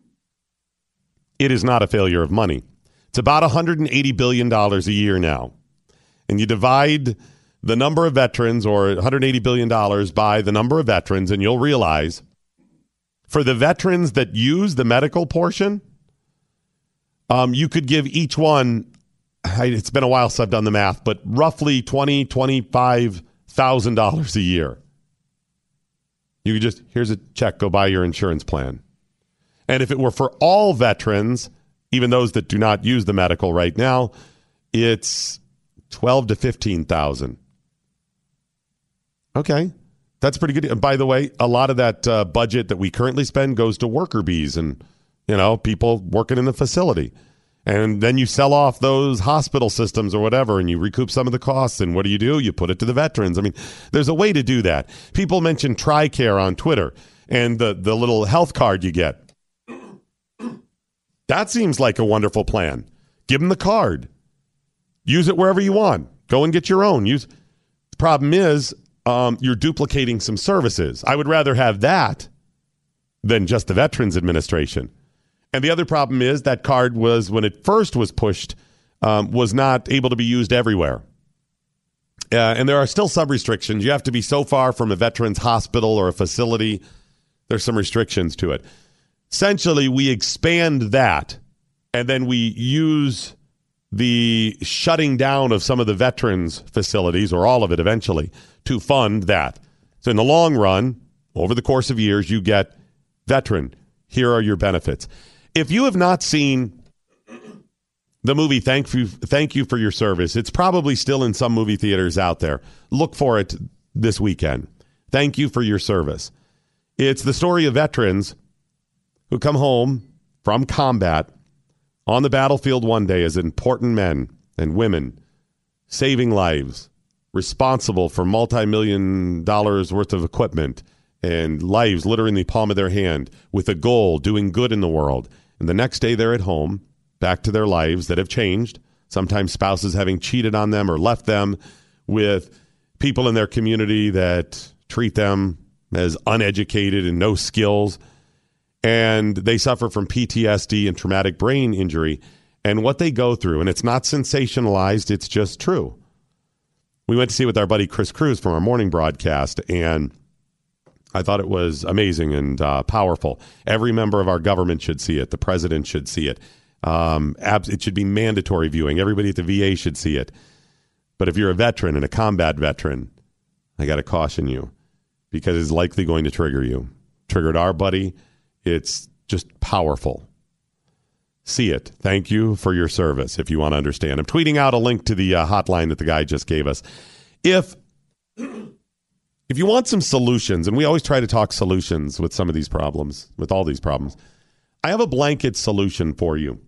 It is not a failure of money. It's about $180 billion a year now. And you divide the number of veterans, or $180 billion by the number of veterans, and you'll realize for the veterans that use the medical portion, you could give each one, it's been a while since I've done the math, but roughly $25,000 a year. You could just, here's a check, go buy your insurance plan. And if it were for all veterans, even those that do not use the medical right now, it's $12,000 to $15,000. Okay, that's pretty good. And by the way, a lot of that budget that we currently spend goes to worker bees and people working in the facility. And then you sell off those hospital systems or whatever, and you recoup some of the costs. And what do? You put it to the veterans. I mean, there's a way to do that. People mention TRICARE on Twitter and the little health card you get. That seems like a wonderful plan. Give them the card. Use it wherever you want. Go and get your own. The problem is you're duplicating some services. I would rather have that than just the Veterans Administration. And the other problem is that card was, when it first was pushed, was not able to be used everywhere. And there are still some restrictions. You have to be so far from a veterans hospital or a facility. There's some restrictions to it. Essentially, we expand that, and then we use the shutting down of some of the veterans facilities, or all of it eventually, to fund that. So in the long run, over the course of years, you get veteran. Here are your benefits. If you have not seen the movie Thank You for Your Service, it's probably still in some movie theaters out there. Look for it this weekend. Thank You for Your Service. It's the story of veterans who come home from combat on the battlefield one day as important men and women, saving lives, responsible for multi-million dollars worth of equipment, and lives literally in the palm of their hand, with a goal, doing good in the world. And the next day they're at home, back to their lives that have changed, sometimes spouses having cheated on them or left them, with people in their community that treat them as uneducated and no skills. And they suffer from PTSD and traumatic brain injury, and what they go through. And it's not sensationalized, it's just true. We went to see it with our buddy Chris Cruz from our morning broadcast, and I thought it was amazing and powerful. Every member of our government should see it. The president should see it. It should be mandatory viewing. Everybody at the VA should see it. But if you're a veteran and a combat veteran, I got to caution you, because it's likely going to trigger you. Triggered our buddy. It's just powerful. See it. Thank you for your service, if you want to understand. I'm tweeting out a link to the hotline that the guy just gave us. If you want some solutions, and we always try to talk solutions with some of these problems, with all these problems, I have a blanket solution for you.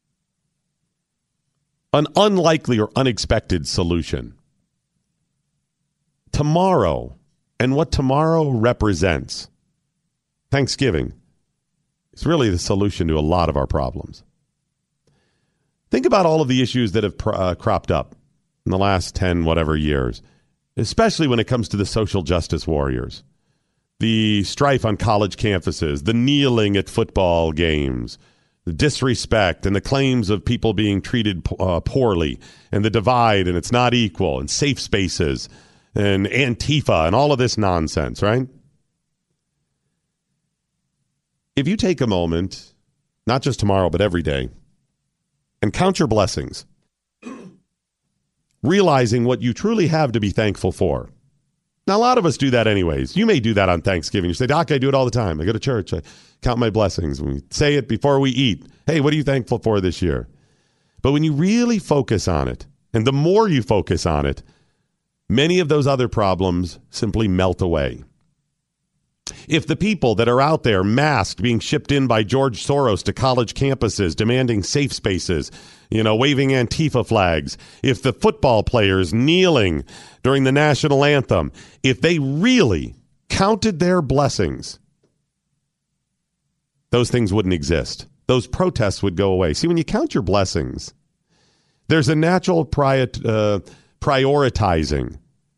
An unlikely or unexpected solution. Tomorrow, and what tomorrow represents, Thanksgiving, is really the solution to a lot of our problems. Think about all of the issues that have cropped up in the last 10 whatever years, especially when it comes to the social justice warriors. The strife on college campuses, the kneeling at football games, the disrespect and the claims of people being treated poorly, and the divide and it's not equal, and safe spaces and Antifa and all of this nonsense, right? If you take a moment, not just tomorrow, but every day, and count your blessings, realizing what you truly have to be thankful for. Now, a lot of us do that anyways. You may do that on Thanksgiving. You say, Doc, I do it all the time. I go to church. I count my blessings. We say it before we eat. Hey, what are you thankful for this year? But when you really focus on it, and the more you focus on it, many of those other problems simply melt away. If the people that are out there masked being shipped in by George Soros to college campuses demanding safe spaces, waving Antifa flags, if the football players kneeling during the national anthem, if they really counted their blessings, those things wouldn't exist. Those protests would go away. See, when you count your blessings, there's a natural prioritization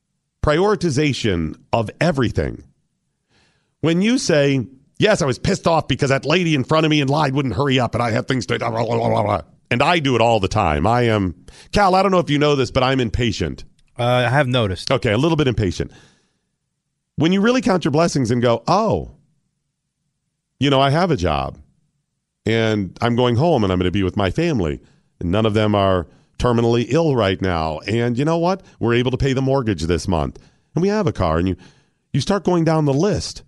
of everything. When you say, yes, I was pissed off because that lady in front of me and lied wouldn't hurry up and I have things to... Blah, blah, blah, blah, and I do it all the time. I am... Cal, I don't know if you know this, but I'm impatient. I have noticed. Okay, a little bit impatient. When you really count your blessings and go, oh, I have a job and I'm going home and I'm going to be with my family. And none of them are terminally ill right now. And you know what? We're able to pay the mortgage this month. And we have a car. And you start going down the list.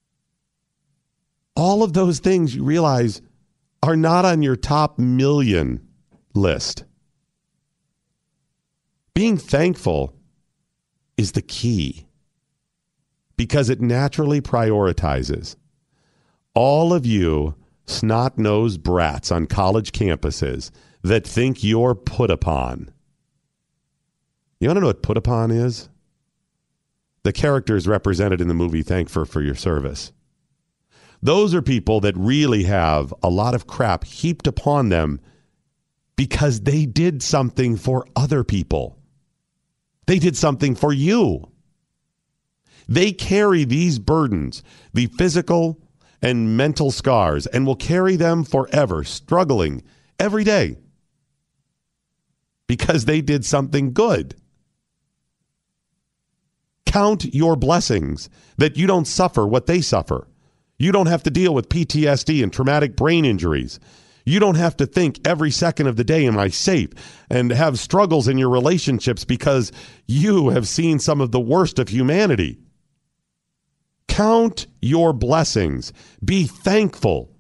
All of those things you realize are not on your top million list. Being thankful is the key because it naturally prioritizes. All of you snot-nosed brats on college campuses that think you're put upon. You want to know what put upon is? The characters represented in the movie Thankful for Your Service. Those are people that really have a lot of crap heaped upon them because they did something for other people. They did something for you. They carry these burdens, the physical and mental scars, and will carry them forever, struggling every day because they did something good. Count your blessings that you don't suffer what they suffer. You don't have to deal with PTSD and traumatic brain injuries. You don't have to think every second of the day, am I safe? And have struggles in your relationships because you have seen some of the worst of humanity. Count your blessings. Be thankful.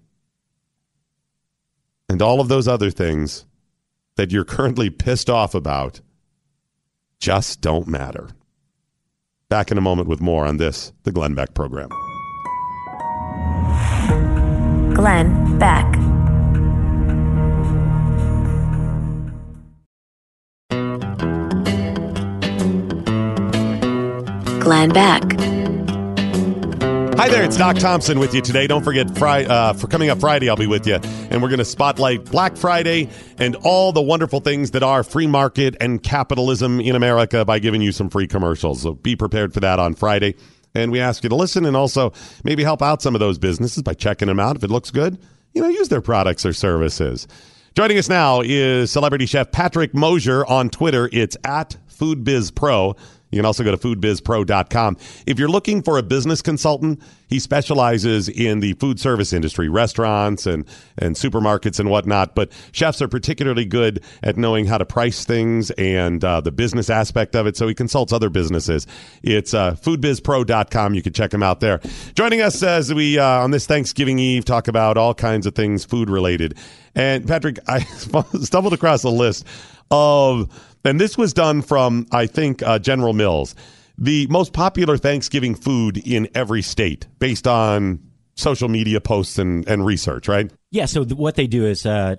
And all of those other things that you're currently pissed off about just don't matter. Back in a moment with more on this, the Glenn Beck Program. Glenn Beck. Glenn Beck. Hi there, it's Doc Thompson with you today. Don't forget, for coming up Friday, I'll be with you. And we're going to spotlight Black Friday and all the wonderful things that are free market and capitalism in America by giving you some free commercials. So be prepared for that on Friday. And we ask you to listen and also maybe help out some of those businesses by checking them out. If it looks good, use their products or services. Joining us now is celebrity chef Patrick Mosier on Twitter. It's at FoodBizPro. You can also go to foodbizpro.com. If you're looking for a business consultant, he specializes in the food service industry, restaurants and supermarkets and whatnot. But chefs are particularly good at knowing how to price things and the business aspect of it. So he consults other businesses. It's foodbizpro.com. You can check him out there. Joining us as we, on this Thanksgiving Eve, talk about all kinds of things food related. And Patrick, I stumbled across a list of... And this was done from, I think, General Mills. The most popular Thanksgiving food in every state based on social media posts and research, right? Yeah, so what they do is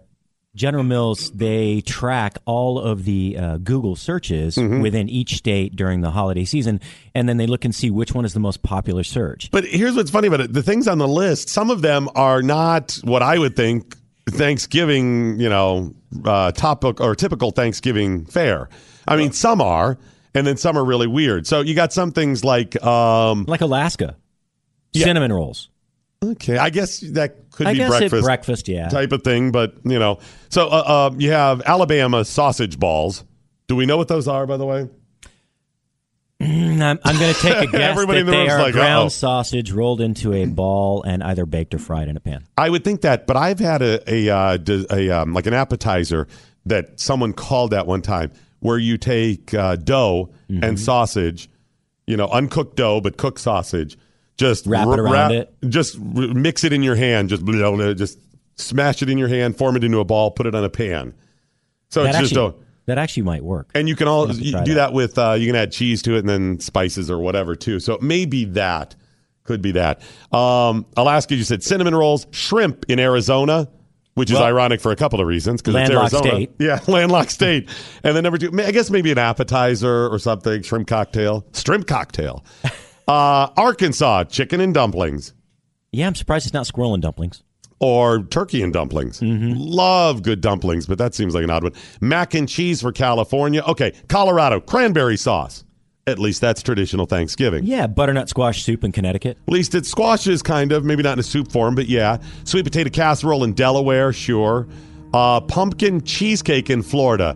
General Mills, they track all of the Google searches within each state during the holiday season, and then they look and see which one is the most popular search. But here's what's funny about it. The things on the list, some of them are not what I would think Thanksgiving, topic or typical Thanksgiving fare. I mean, some are, and then some are really weird. So you got some things like Alaska, cinnamon rolls. Okay, I guess that could be breakfast yeah, type of thing, but So you have Alabama sausage balls. Do we know what those are, by the way? I'm going to take a guess Everybody that in the they room's are like, ground sausage rolled into a ball and either baked or fried in a pan. I would think that, but I've had like an appetizer that someone called at one time, where you take dough and sausage, uncooked dough but cooked sausage. Just wrap it around it. Just mix it in your hand. Just smash it in your hand, form it into a ball, put it on a pan. So that it's just that actually might work. And you can do that with you can add cheese to it and then spices or whatever too. So maybe that could be that. Alaska, you said cinnamon rolls, shrimp in Arizona, which is ironic for a couple of reasons because it's Arizona. State. Yeah, landlocked state. And then number 2, I guess maybe an appetizer or something. Shrimp cocktail. Arkansas, chicken and dumplings. Yeah, I'm surprised it's not squirrel and dumplings. Or turkey and dumplings. Love good dumplings, but that seems like an odd one. Mac and cheese for California. Okay, Colorado, cranberry sauce. At least that's traditional Thanksgiving. Yeah, butternut squash soup in Connecticut. At least it's squashes, kind of. Maybe not in a soup form, but yeah. Sweet potato casserole in Delaware, sure. Pumpkin cheesecake in Florida.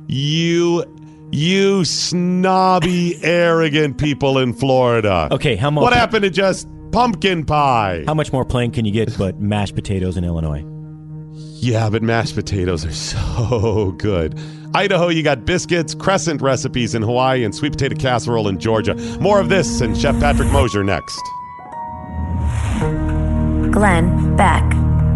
You snobby, arrogant people in Florida. Okay, how much? What happened to just pumpkin pie? How much more plain can you get but mashed potatoes in Illinois? Yeah, but mashed potatoes are so good. Idaho, you got biscuits, crescent recipes in Hawaii, and sweet potato casserole in Georgia. More of this and Chef Patrick Mosier next. Glenn Beck.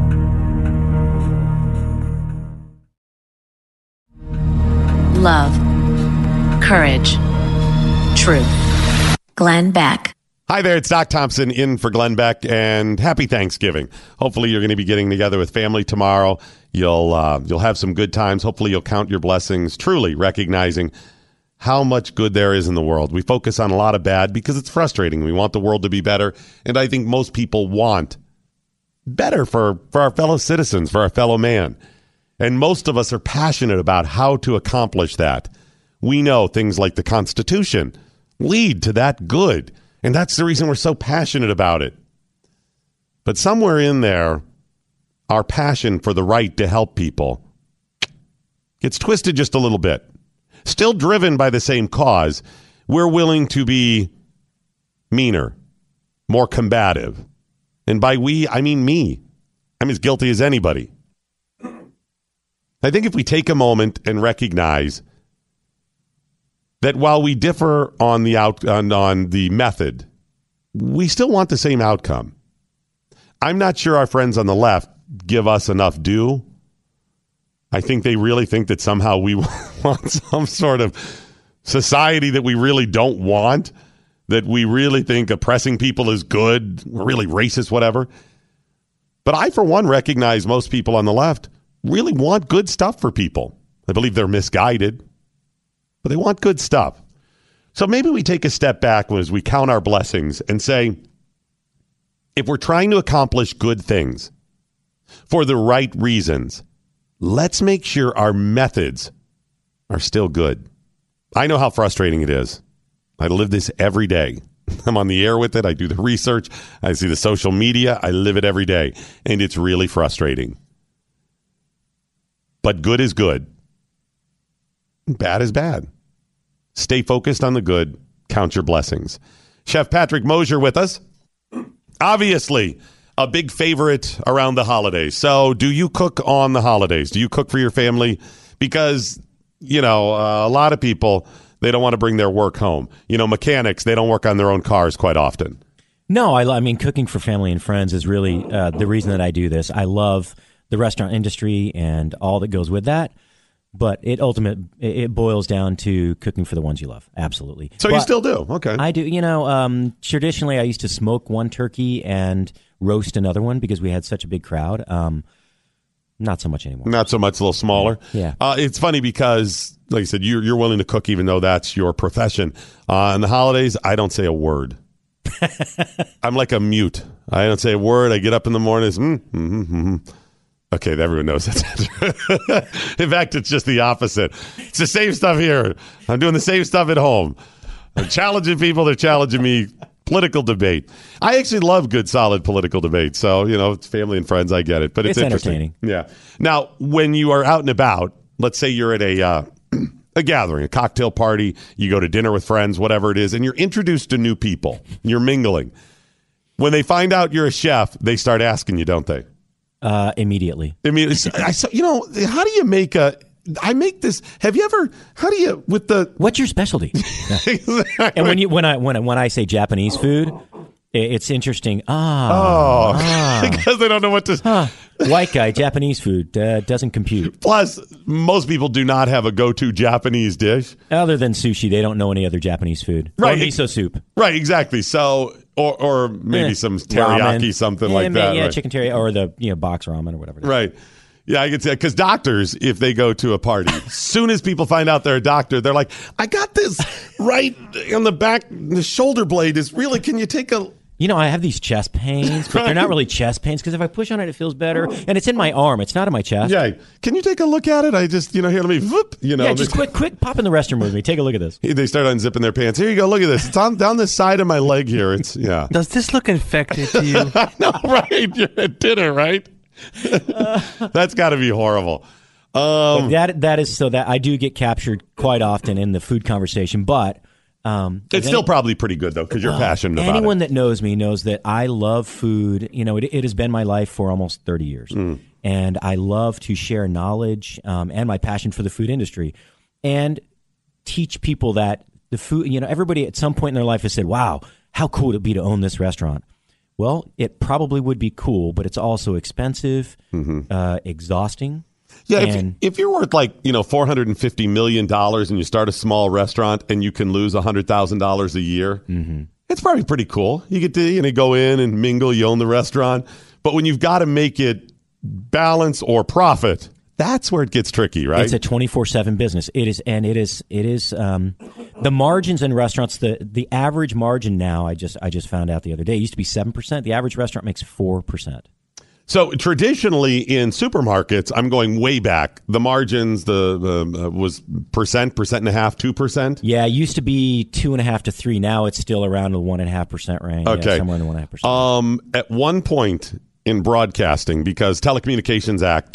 Love. Courage. Truth. Glenn Beck. Hi there, it's Doc Thompson in for Glenn Beck, and happy Thanksgiving. Hopefully you're going to be getting together with family tomorrow. You'll have some good times. Hopefully you'll count your blessings, truly recognizing how much good there is in the world. We focus on a lot of bad because it's frustrating. We want the world to be better, and I think most people want better for our fellow citizens, for our fellow man. And most of us are passionate about how to accomplish that. We know things like the Constitution lead to that good. And that's the reason we're so passionate about it. But somewhere in there, our passion for the right to help people gets twisted just a little bit. Still driven by the same cause, we're willing to be meaner, more combative. And by we, I mean me. I'm as guilty as anybody. I think if we take a moment and recognize that while we differ on the method, we still want the same outcome. I'm not sure our friends on the left give us enough due. I think they really think that somehow we want some sort of society that we really don't want, that we really think oppressing people is good, we're really racist, whatever. But I, for one, recognize most people on the left really want good stuff for people. I believe they're misguided, but they want good stuff. So maybe we take a step back as we count our blessings and say, if we're trying to accomplish good things for the right reasons, let's make sure our methods are still good. I know how frustrating it is. I live this every day. I'm on the air with it. I do the research. I see the social media. I live it every day. And it's really frustrating. But good is good. Bad is bad. Stay focused on the good. Count your blessings. Chef Patrick Mosier with us. Obviously, a big favorite around the holidays. So do you cook on the holidays? Do you cook for your family? Because, a lot of people, they don't want to bring their work home. Mechanics, they don't work on their own cars quite often. No, I mean, cooking for family and friends is really the reason that I do this. I love the restaurant industry and all that goes with that. But it boils down to cooking for the ones you love. Absolutely. So you still do? Okay. I do. Traditionally, I used to smoke one turkey and roast another one because we had such a big crowd. Not so much anymore. Not so much, a little smaller. Yeah. It's funny because, like I said, you're willing to cook even though that's your profession. On the holidays, I don't say a word. I'm like a mute. I don't say a word. I get up in the morning. Okay, everyone knows that. In fact, it's just the opposite. It's the same stuff here. I'm doing the same stuff at home. I'm challenging people. They're challenging me. Political debate. I actually love good, solid political debate. So, it's family and friends. I get it. But it's interesting. Entertaining. Yeah. Now, when you are out and about, let's say you're at a gathering, a cocktail party, you go to dinner with friends, whatever it is, and you're introduced to new people. You're mingling. When they find out you're a chef, they start asking you, don't they? Immediately. How do you make I make this. Have you ever? How do you with the? What's your specialty? Exactly. And when I say Japanese food, it's interesting. Because they don't know what to. White guy, Japanese food doesn't compute. Plus, most people do not have a go-to Japanese dish other than sushi. They don't know any other Japanese food. Right, or miso soup. Right, exactly. So, or maybe some teriyaki, ramen. something like that. Yeah, right. Chicken teriyaki or the box ramen or whatever. Right. Yeah, I can say because doctors, if they go to a party, as soon as people find out they're a doctor, they're like, "I got this right on the back. The shoulder blade is really. Can you take a?" I have these chest pains, but they're not really chest pains because if I push on it, it feels better, and it's in my arm. It's not in my chest. Yeah. Can you take a look at it? I just, here, let me. Whoop, Yeah, just quick, pop in the restroom with me. Take a look at this. They start unzipping their pants. Here you go. Look at this. It's on down the side of my leg here. It's Does this look infected to you? No, right? You're at dinner, right? That's got to be horrible. That is so that I do get captured quite often in the food conversation, but it's still probably pretty good though because you're passionate about it. Anyone that knows me knows that I love food. It has been my life for almost 30 years, and I love to share knowledge and my passion for the food industry, and teach people that the food. Everybody at some point in their life has said, "Wow, how cool would it be to own this restaurant?" Well, it probably would be cool, but it's also expensive, exhausting. Yeah, if you're worth $450 million and you start a small restaurant and you can lose $100,000 a year, it's probably pretty cool. You get to go in and mingle, you own the restaurant. But when you've got to make it balance or profit, that's where it gets tricky, right? It's a 24/7 business. It is the margins in restaurants. The average margin now, I just found out the other day, it used to be 7%. The average restaurant makes 4%. So traditionally in supermarkets, I'm going way back. The margins was percent and a half, 2%. Yeah, it used to be 2.5 to 3. Now it's still around the 1.5% range. Okay, yeah, somewhere in the 1.5%. At one point in broadcasting, because Telecommunications Act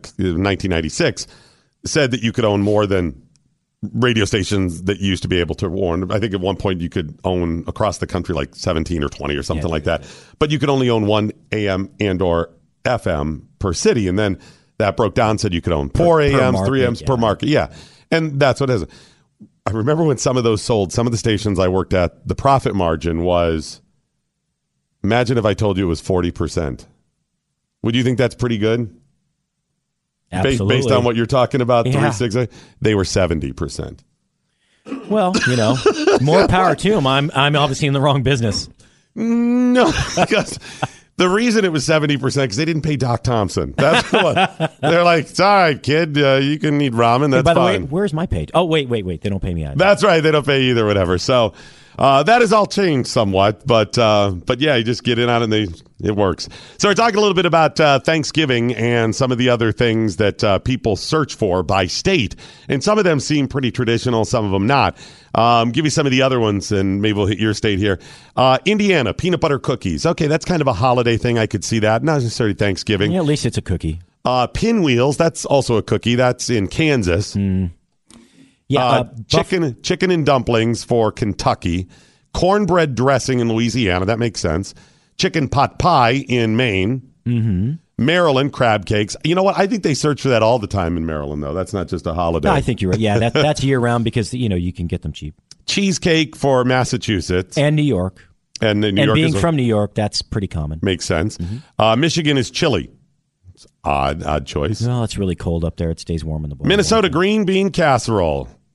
1996 said that you could own more than radio stations that you used to be able to own. I think at one point you could own across the country like 17 or 20 or something like that. But you could only own one AM and or FM per city. And then that broke down, said you could own 4 AMs, 3 AMs per market. Yeah. And that's what it is. I remember when some of those sold, some of the stations I worked at, the profit margin was, imagine if I told you it was 40%. Would you think that's pretty good? Absolutely. Based on what you're talking about, 360, they were 70%. Well, more power to them. I'm obviously in the wrong business. No, because the reason it was 70% because they didn't pay Doc Thompson. That's what they're like. It's all right, kid. You can eat ramen. That's by the fine. way, where's my page? Oh, wait. They don't pay me either. That's right. They don't pay either. Whatever. So that has all changed somewhat, but yeah, you just get in on it and it works. So we're talking a little bit about Thanksgiving and some of the other things that people search for by state, and some of them seem pretty traditional, some of them not. Give you some of the other ones, and maybe we'll hit your state here. Indiana, peanut butter cookies. Okay, that's kind of a holiday thing. I could see that. Not necessarily Thanksgiving. Yeah, at least it's a cookie. Pinwheels, that's also a cookie. That's in Kansas. Yeah, chicken and dumplings for Kentucky. Cornbread dressing in Louisiana. That makes sense. Chicken pot pie in Maine. Mm-hmm. Maryland, crab cakes. You know what? I think they search for that all the time in Maryland, though. That's not just a holiday. No, I think you're right. Yeah, that's year-round because, you can get them cheap. Cheesecake for Massachusetts. And New York. And New York being from New York, that's pretty common. Makes sense. Mm-hmm. Michigan is chili. It's odd choice. Well, it's really cold up there. It stays warm in the bowl. Minnesota, green bean casserole.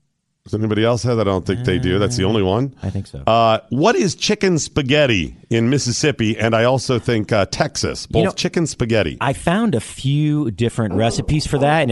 Does anybody else have that? I don't think they do. That's the only one. I think so. What is chicken spaghetti in Mississippi? And I also think Texas, both chicken spaghetti. I found a few different recipes for that, and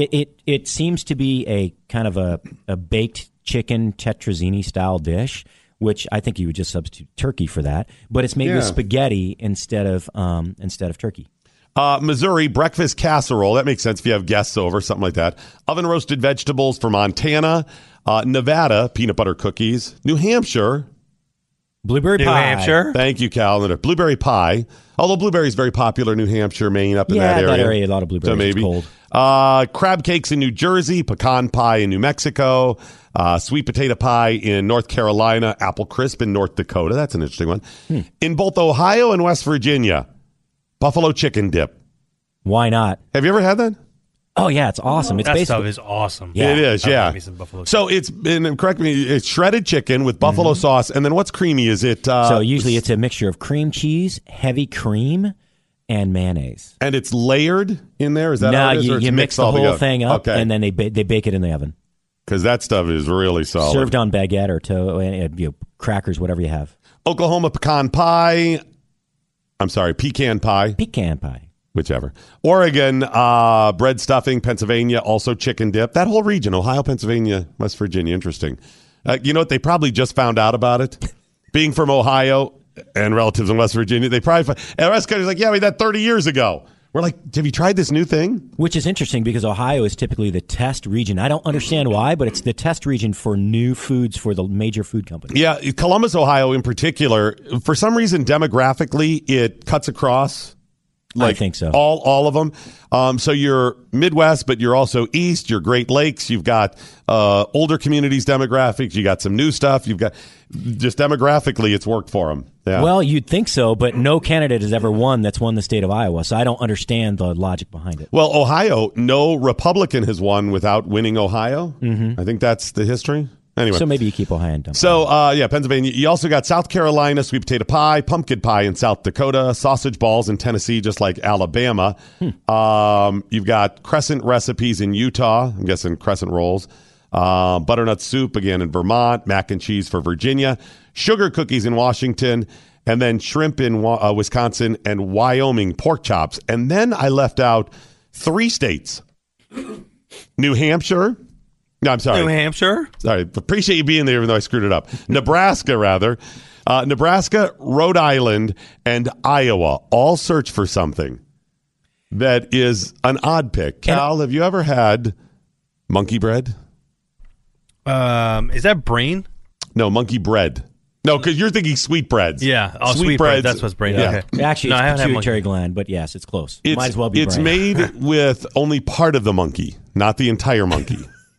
it seems to be a kind of a baked chicken tetrazzini style dish, which I think you would just substitute turkey for that. But it's made with spaghetti instead of turkey. Missouri, breakfast casserole. That makes sense if you have guests over, something like that. Oven roasted vegetables for Montana. Nevada, peanut butter cookies. New Hampshire. Blueberry pie. New Hampshire. Thank you, Cal. Blueberry pie. Although blueberry is very popular, New Hampshire, Maine, up in that area. Yeah, that area, a lot of blueberries. So maybe. It's cold. Crab cakes in New Jersey. Pecan pie in New Mexico. Sweet potato pie in North Carolina. Apple crisp in North Dakota. That's an interesting one. In both Ohio and West Virginia. Buffalo chicken dip. Why not? Have you ever had that? Oh, yeah, it's awesome. It's That stuff is awesome. Yeah. It is, yeah. So correct me, it's shredded chicken with buffalo sauce, and then what's creamy? Is it? So usually it's a mixture of cream cheese, heavy cream, and mayonnaise. And it's layered in there? Is that no, how it is? you mix the whole thing up, okay. and then they bake it in the oven. Because that stuff is really solid. Served on baguette or crackers, whatever you have. Oklahoma pecan pie. I'm sorry, pecan pie. Pecan pie. Whichever. Oregon, bread stuffing. Pennsylvania, also chicken dip. That whole region, Ohio, Pennsylvania, West Virginia. Interesting. You know what? They probably just found out about it. Being from Ohio and relatives in West Virginia, they probably and the rest of the like, yeah, we did that 30 years ago. We're like, have you tried this new thing? Which is interesting because Ohio is typically the test region. I don't understand why, but it's the test region for new foods for the major food companies. Yeah, Columbus, Ohio in particular, for some reason, demographically, it cuts across. I think so. All of them. So you're Midwest, but you're also East. You're Great Lakes. You've got older communities demographics. You got some new stuff. You've got just demographically, it's worked for them. Yeah. Well, you'd think so, but no candidate has ever won that's won the state of Iowa. So I don't understand the logic behind it. Well, Ohio, no Republican has won without winning Ohio. Mm-hmm. I think that's the history. Anyway. So maybe you keep Ohio and dump. So, Pennsylvania. You also got South Carolina, sweet potato pie, pumpkin pie in South Dakota, sausage balls in Tennessee, just like Alabama. You've got crescent recipes in Utah. I'm guessing crescent rolls. Butternut soup, again, in Vermont. Mac and cheese for Virginia. Sugar cookies in Washington. And then shrimp in Wisconsin and Wyoming pork chops. And then I left out 3 states. New Hampshire. No, I'm sorry. New Hampshire? Sorry. Appreciate you being there, even though I screwed it up. Nebraska, rather. Nebraska, Rhode Island, and Iowa all search for something that is an odd pick. Cal, have you ever had monkey bread? Is that brain? No, monkey bread. No, because you're thinking sweetbreads. Yeah. Oh, sweetbread. That's what's brain. Yeah. Okay. Actually, it's pituitary gland, but yes, it's close. Might as well be It's brain. made with only part of the monkey, not the entire monkey.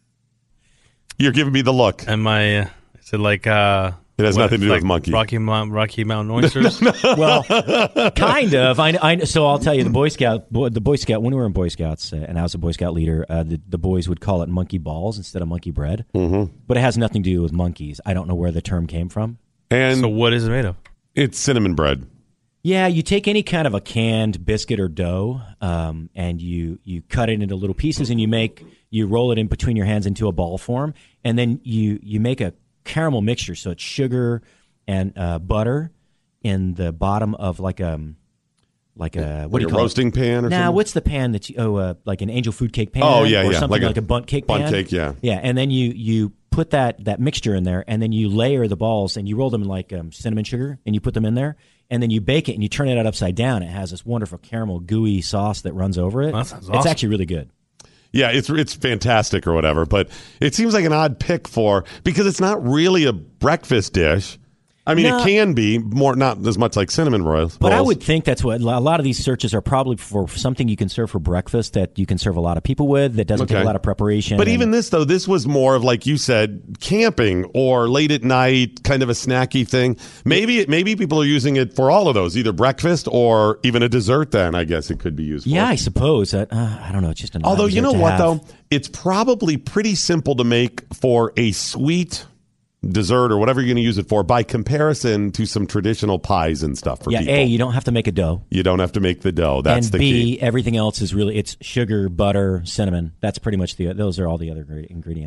You're giving me the look. Am I? Is it like? It has nothing to do with monkey. Rocky Mountain oysters. Well, kind of. So I'll tell you, the Boy Scout. When we were in Boy Scouts, and I was a Boy Scout leader, the boys would call it monkey balls instead of monkey bread. Mm-hmm. But it has nothing to do with monkeys. I don't know where the term came from. And so what is it made of? It's cinnamon bread. Yeah, you take any kind of a canned biscuit or dough, and you cut it into little pieces, and you roll it in between your hands into a ball form, and then you make a caramel mixture. So it's sugar and butter in the bottom of like a what do you call roasting pan or something? What's the pan that you like an angel food cake pan? Oh yeah, or yeah, something like a bundt cake pan. Bundt cake, yeah. Yeah, and then you put that mixture in there, and then you layer the balls, and you roll them in like cinnamon sugar, and you put them in there. And then you bake it and you turn it out upside down. It has this wonderful caramel gooey sauce that runs over it. That sounds awesome. It's actually really good. Yeah, it's fantastic or whatever, but it seems like an odd pick because it's not really a breakfast dish. I mean, it can be more, not as much like cinnamon rolls. But I would think that's what a lot of these searches are probably for something you can serve for breakfast that you can serve a lot of people with that doesn't take a lot of preparation. But even this, though, this was more of, like you said, camping or late at night, kind of a snacky thing. Maybe people are using it for all of those, either breakfast or even a dessert then, I guess it could be used for. Yeah, I suppose. I don't know. It's just an Although, you know what, have. though? It's probably pretty simple to make for a sweet dessert or whatever you're going to use it for by comparison to some traditional pies and stuff for people. A, you don't have to make a dough. You don't have to make the dough. That's and the B, key. Everything else is really, it's sugar, butter, cinnamon. That's pretty much those are all the other great ingredients.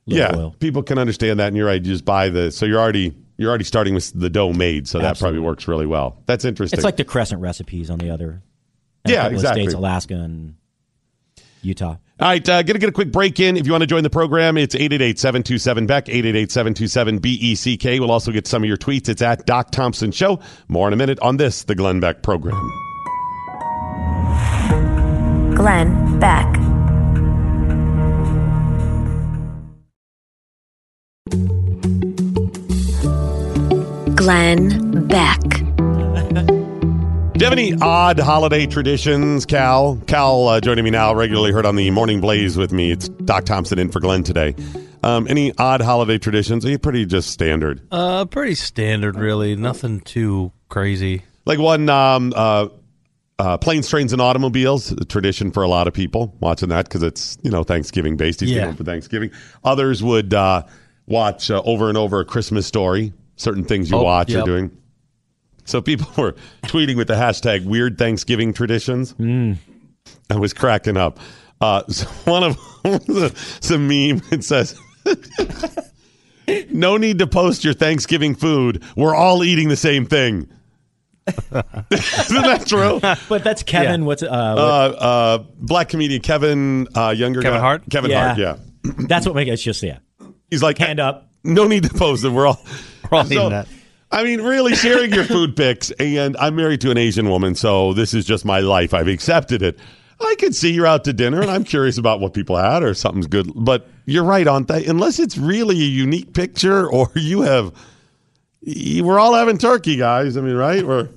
Yeah, oil. people can understand that, and you're right. You just buy so you're already starting with the dough made, so that probably works really well. That's interesting. It's like the crescent recipes on the other. Yeah, couple of exactly. States, Alaska and Utah. All right, going to get a quick break in. If you want to join the program, it's 888-727-BECK, 888-727-BECK. We'll also get some of your tweets. It's at Doc Thompson Show. More in a minute on this, the Glenn Beck program. Glenn Beck. Glenn Beck. Do you have any odd holiday traditions, Cal? Cal joining me now, regularly heard on the Morning Blaze with me. It's Doc Thompson in for Glenn today. Any odd holiday traditions? Are you pretty just standard? Pretty standard, really. Nothing too crazy. Like one, planes, trains, and automobiles, a tradition for a lot of people watching that because it's, Thanksgiving based. He's going for Thanksgiving. Others would watch over and over A Christmas Story, certain things you watch or doing. So people were tweeting with the hashtag weird Thanksgiving traditions. I was cracking up. So one of it's a meme. It says, "No need to post your Thanksgiving food. We're all eating the same thing." Isn't that true? But that's Kevin. Yeah. What's black comedian Kevin, younger Kevin guy. Hart? Kevin Hart. Yeah, that's what makes it. It's just He's like, hand up. No need to post it. We're all eating that. I mean, really sharing your food pics, and I'm married to an Asian woman, so this is just my life. I've accepted it. I could see you're out to dinner, and I'm curious about what people had or something's good. But you're right on that. Unless it's really a unique picture or we're all having turkey, guys. I mean, right?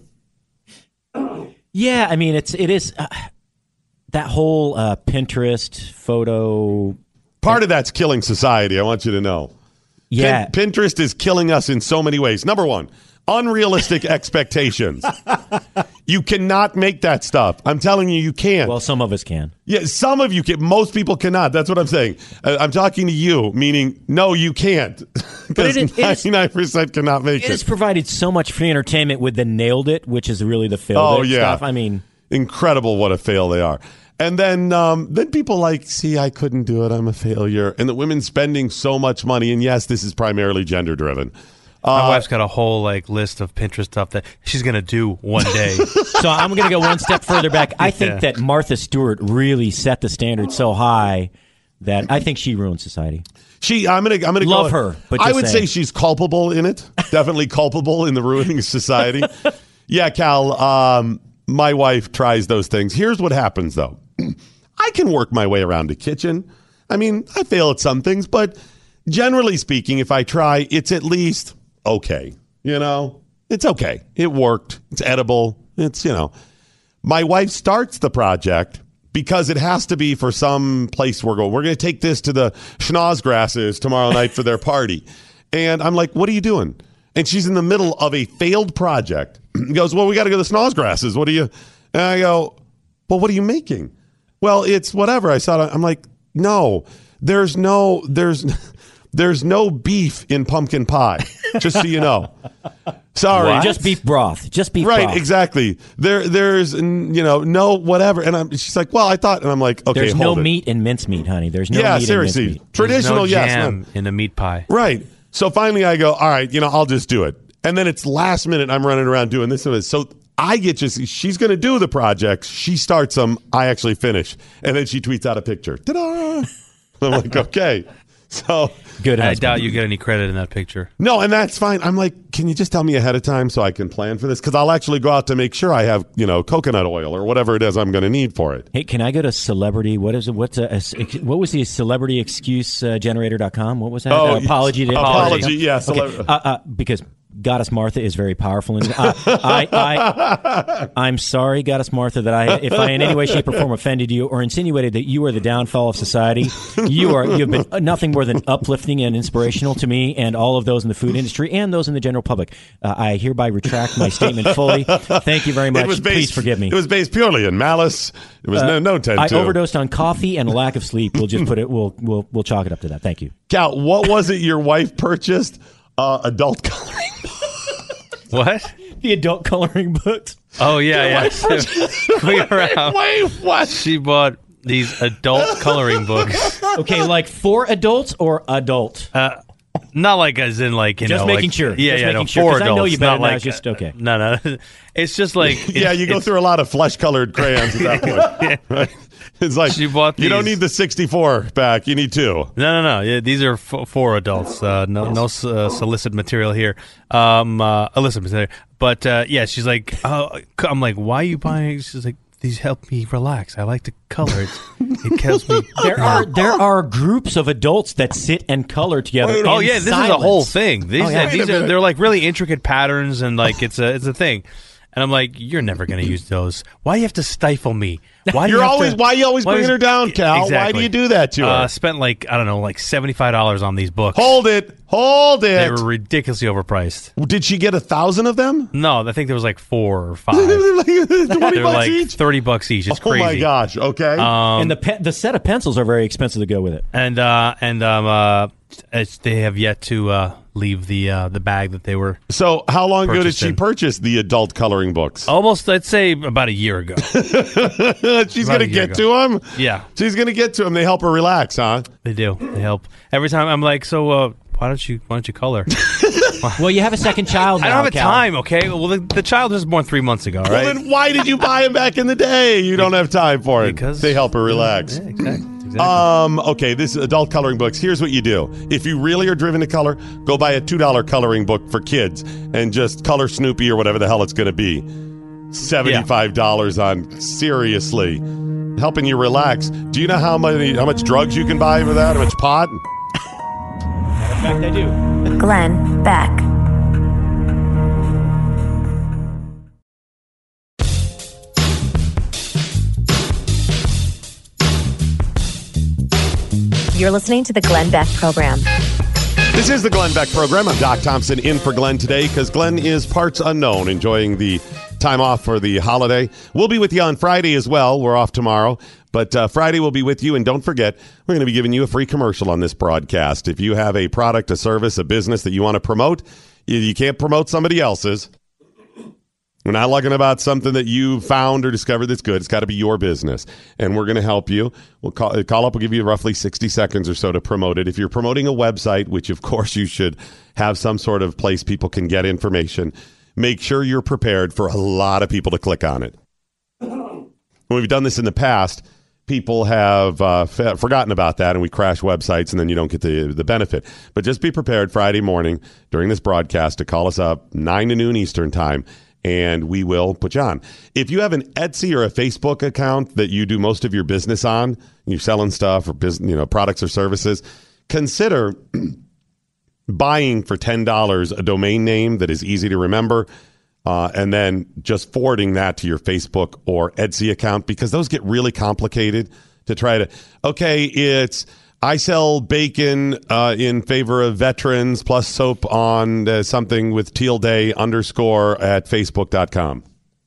Yeah, I mean, it is that whole Pinterest photo. Part of that's killing society, I want you to know. Yeah. Pinterest is killing us in so many ways. Number one, unrealistic expectations. You cannot make that stuff. I'm telling you, you can't. Well, some of us can. Yeah, some of you can. Most people cannot. That's what I'm saying. I'm talking to you, meaning, no, you can't. Because 99% cannot make it. It has provided so much free entertainment with the Nailed It, which is really the fail stuff. I mean, incredible what a fail they are. And then people see, I couldn't do it. I'm a failure. And the women spending so much money. And yes, this is primarily gender driven. My wife's got a whole list of Pinterest stuff that she's going to do one day. So I'm going to go one step further back. I think that Martha Stewart really set the standard so high that I think she ruined society. I'm gonna love her, but I would say she's culpable in it. Definitely culpable in the ruining of society. Yeah, Cal. My wife tries those things. Here's what happens, though. I can work my way around a kitchen. I mean, I fail at some things, but generally speaking, if I try, it's at least okay. It's okay. It worked. It's edible. It's, My wife starts the project because it has to be for some place we're going. We're going to take this to the Schnozgrasses tomorrow night for their party. And I'm like, what are you doing? And she's in the middle of a failed project. He goes, well, we got to go to the Snozgrasses. What are you? And I go, well, what are you making? Well, it's whatever. I saw it. I'm like, no, there's no beef in pumpkin pie. Just so you know. Sorry. What? Just beef broth. Just beef broth. Right, exactly. There's no whatever. And she's like, well, I thought, and I'm like, okay, there's hold no it. meat in mincemeat, honey. There's no meat seriously. in mincemeat. Traditional, There's no yes. jam in a meat pie. Right. So finally I go, all right, I'll just do it. And then it's last minute. I'm running around doing this and this. So I get she's going to do the projects. She starts them. I actually finish. And then she tweets out a picture. Ta-da! I'm like, okay. So good. I doubt you get any credit in that picture. No, and that's fine. I'm like, can you just tell me ahead of time so I can plan for this? Because I'll actually go out to make sure I have, coconut oil or whatever it is I'm going to need for it. Hey, can I go to celebrity? What was the celebrityexcusegenerator.com? What was that? Apology. Yeah. Okay. Because Goddess Martha is very powerful. I'm sorry, Goddess Martha, that if I in any way, shape, or form offended you or insinuated that you are the downfall of society. You've been nothing more than uplifting and inspirational to me and all of those in the food industry and those in the general public. I hereby retract my statement fully. Thank you very much. Please forgive me. It was based purely in malice. It was no intent. I overdosed on coffee and a lack of sleep. We'll just put it. We'll chalk it up to that. Thank you. Cal, what was it your wife purchased? Adult coloring. What? The adult coloring books. Oh, yeah. Wait, what? She bought these adult coloring books. Okay, like for adults or adult? Not like as in like, you just know. Making like, sure. Yeah, just yeah, making no, sure. for 'Cause adults. I know you better not now. like, Just, okay. No. It's just like. Yeah, you go through a lot of flesh-colored crayons at that point. Right? It's like, She bought you don't these. need the 64 back. You need 2. No. Yeah, these are for adults. No solicit material here. Illicit material. But yeah, she's like, I'm like, why are you buying? She's like, these help me relax. I like to color. It helps me. There are groups of adults that sit and color together. Oh in yeah, this silence. is a whole thing. These Wait a minute. they're like really intricate patterns and like it's a thing. And I'm like, you're never going to use those. Why do you have to stifle me? Why do Why are you always why bringing is- her down, Cal? Exactly. Why do you do that to her? Spent like, I don't know, like $75 on these books. Hold it. They were ridiculously overpriced. Did she get 1,000 of them? No, I think there was like 4 or 5. 20 They were bucks like each? $30 each. It's crazy. Oh my gosh. Okay. And the set of pencils are very expensive to go with it. And they have yet to leave the bag that they were. So how long ago did purchased she in. purchase the adult coloring books? Almost, I'd say, about a year ago. She's about going to a year get ago. to them? Yeah, She's going to get to them. They help her relax, huh? they do. They help. Every time I'm like, so why don't you color? Well, you have a second child now, I don't have Cal. time. Okay. Well, the child was born 3 months ago. Right. Well, then why did you buy them back in the day? You don't have time for it. Because they help her relax. Yeah, exactly. Okay, this adult coloring books. Here's what you do. If you really are driven to color, go buy a $2 coloring book for kids and just color Snoopy or whatever the hell it's going to be. $75 on, seriously, helping you relax. Do you know how much drugs you can buy for that? How much pot? Matter of fact, I do. Glenn Beck. You're listening to the Glenn Beck Program. This is the Glenn Beck Program. I'm Doc Thompson in for Glenn today because Glenn is parts unknown, enjoying the time off for the holiday. We'll be with you on Friday as well. We're off tomorrow, but Friday we'll be with you. And don't forget, we're going to be giving you a free commercial on this broadcast. If you have a product, a service, a business that you want to promote, you can't promote somebody else's. We're not talking about something that you found or discovered that's good. It's got to be your business, and we're going to help you. We'll call up. We'll give you roughly 60 seconds or so to promote it. If you're promoting a website, which of course you should have some sort of place people can get information, make sure you're prepared for a lot of people to click on it. When we've done this in the past, people have forgotten about that, and we crash websites, and then you don't get the benefit. But just be prepared Friday morning during this broadcast to call us up 9 to noon Eastern time, and we will put you on. If you have an Etsy or a Facebook account that you do most of your business on, you're selling stuff or products or services, consider buying for $10 a domain name that is easy to remember, and then just forwarding that to your Facebook or Etsy account, because those get really complicated to try to, it's I sell bacon in favor of veterans plus soap on something with Teal Day _ at Facebook.com.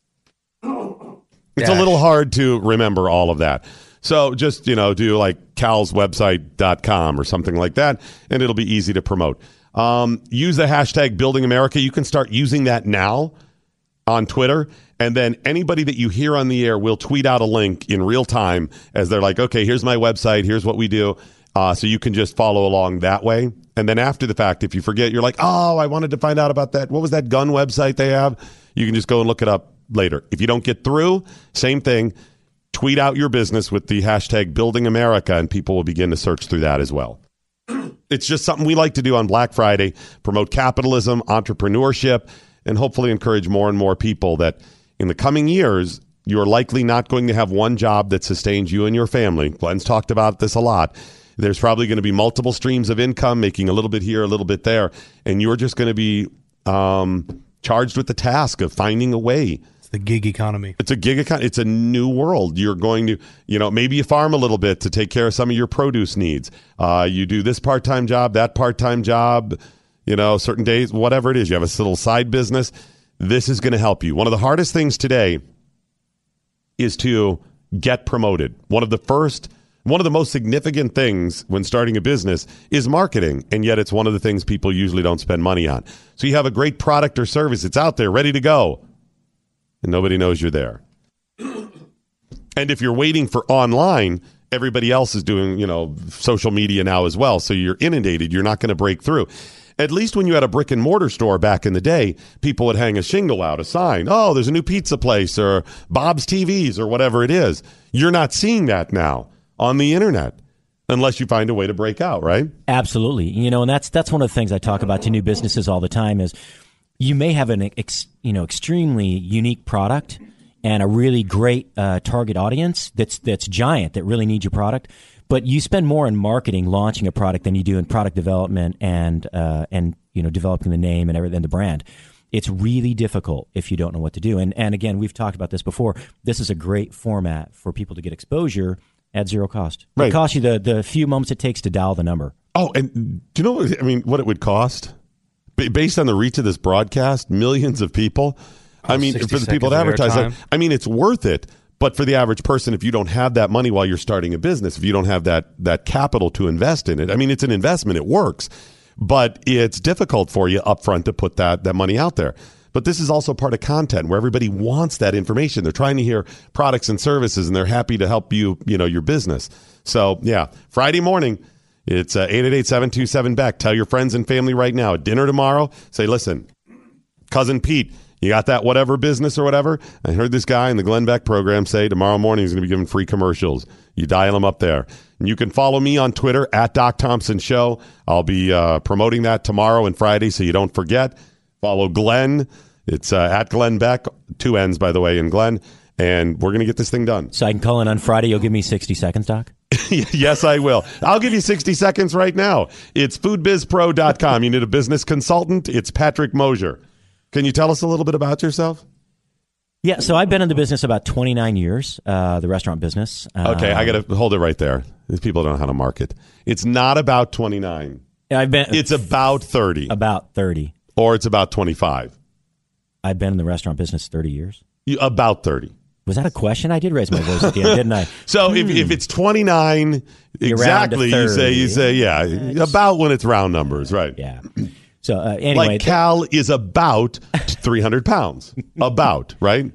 It's a little hard to remember all of that. So just, do like calswebsite.com or something like that, and it'll be easy to promote. Use the hashtag Building America. You can start using that now on Twitter, and then anybody that you hear on the air will tweet out a link in real time as they're like, okay, here's my website, here's what we do. So you can just follow along that way. And then after the fact, if you forget, you're like, oh, I wanted to find out about that. What was that gun website they have? You can just go and look it up later. If you don't get through, same thing. Tweet out your business with the hashtag Building America, and people will begin to search through that as well. It's just something we like to do on Black Friday, promote capitalism, entrepreneurship, and hopefully encourage more and more people that in the coming years, you're likely not going to have one job that sustains you and your family. Glenn's talked about this a lot. There's probably going to be multiple streams of income, making a little bit here, a little bit there, and you're just going to be charged with the task of finding a way. It's the gig economy. It's a gig economy. It's a new world. You're going to, maybe you farm a little bit to take care of some of your produce needs. You do this part-time job, that part-time job, certain days, whatever it is. You have a little side business. This is going to help you. One of the hardest things today is to get promoted. One of the most significant things when starting a business is marketing, and yet it's one of the things people usually don't spend money on. So you have a great product or service. It's out there, ready to go, and nobody knows you're there. And if you're waiting for online everybody else is doing, social media now as well. So you're inundated. You're not going to break through. At least when you had a brick and mortar store back in the day, people would hang a shingle out, a sign. Oh, there's a new pizza place or Bob's TVs or whatever it is. You're not seeing that now on the internet unless you find a way to break out, right? Absolutely. And that's one of the things I talk about to new businesses all the time is you may have an extremely unique product and a really great target audience that's giant, that really needs your product. But you spend more in marketing, launching a product, than you do in product development and developing the name and everything, the brand. It's really difficult if you don't know what to do. And again, we've talked about this before. This is a great format for people to get exposure at zero cost. Right. It costs you the few moments it takes to dial the number. Oh, and do you know what it would cost? Based on the reach of this broadcast, millions of people. For the people that advertise, it's worth it. But for the average person, if you don't have that money while you're starting a business, if you don't have that capital to invest in it, it's an investment. It works, but it's difficult for you up front to put that money out there. But this is also part of content where everybody wants that information. They're trying to hear products and services, and they're happy to help you, your business. So, yeah, Friday morning, it's 888-727-BECK. Tell your friends and family right now at dinner tomorrow. Say, listen, Cousin Pete, you got that whatever business or whatever? I heard this guy in the Glenn Beck program say tomorrow morning he's going to be giving free commercials. You dial him up there. And you can follow me on Twitter at Doc Thompson Show. I'll be promoting that tomorrow and Friday, so you don't forget. Follow Glenn. It's at Glenn Beck, 2 N's, by the way, in Glenn. And we're going to get this thing done. So I can call in on Friday. You'll give me 60 seconds, Doc? Yes, I will. I'll give you 60 seconds right now. It's foodbizpro.com. You need a business consultant? It's Patrick Mosier. Can you tell us a little bit about yourself? Yeah, so I've been in the business about 29 years, the restaurant business. Okay, I got to hold it right there. These people don't know how to market. It's not about 29. It's about 30. About 30. Or it's about 25. I've been in the restaurant business 30 years. About 30. Was that a question? I did raise my voice at the end, didn't I? So if it's 29 exactly, you say, yeah, about when it's round numbers, right? Yeah. So anyway, like Cal is about 300 pounds, about, right?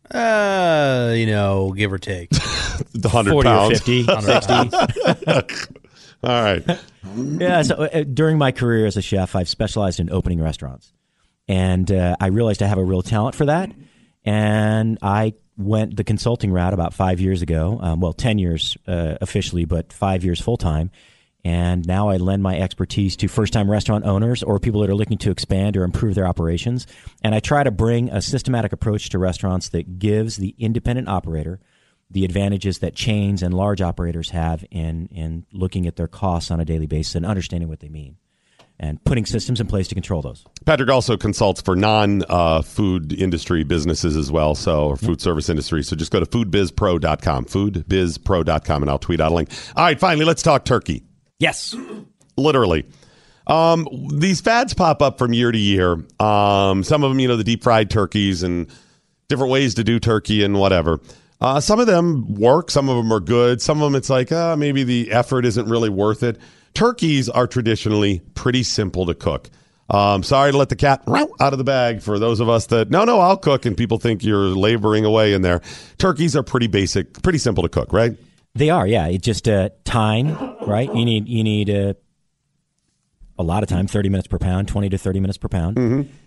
Give or take, 100 40 pounds, or 50, 60. All right. Yeah. So during my career as a chef, I've specialized in opening restaurants, and I realized I have a real talent for that, and I went the consulting route about 5 years ago. 10 years officially, but 5 years full time. And now I lend my expertise to first-time restaurant owners or people that are looking to expand or improve their operations. And I try to bring a systematic approach to restaurants that gives the independent operator the advantages that chains and large operators have in looking at their costs on a daily basis and understanding what they mean and putting systems in place to control those. Patrick also consults for non-food industry businesses as well, or food service industry. So just go to foodbizpro.com, foodbizpro.com, and I'll tweet out a link. All right, finally, let's talk turkey. Yes. Literally. These fads pop up from year to year. Some of them, the deep fried turkeys and different ways to do turkey and whatever. Some of them work. Some of them are good. Some of them it's like, maybe the effort isn't really worth it. Turkeys are traditionally pretty simple to cook. Sorry to let the cat out of the bag for those of us that, no, I'll cook, and people think you're laboring away in there. Turkeys are pretty basic, pretty simple to cook, right? They are, yeah. It's just time, right? You need a lot of time, 30 minutes per pound, 20 to 30 minutes per pound,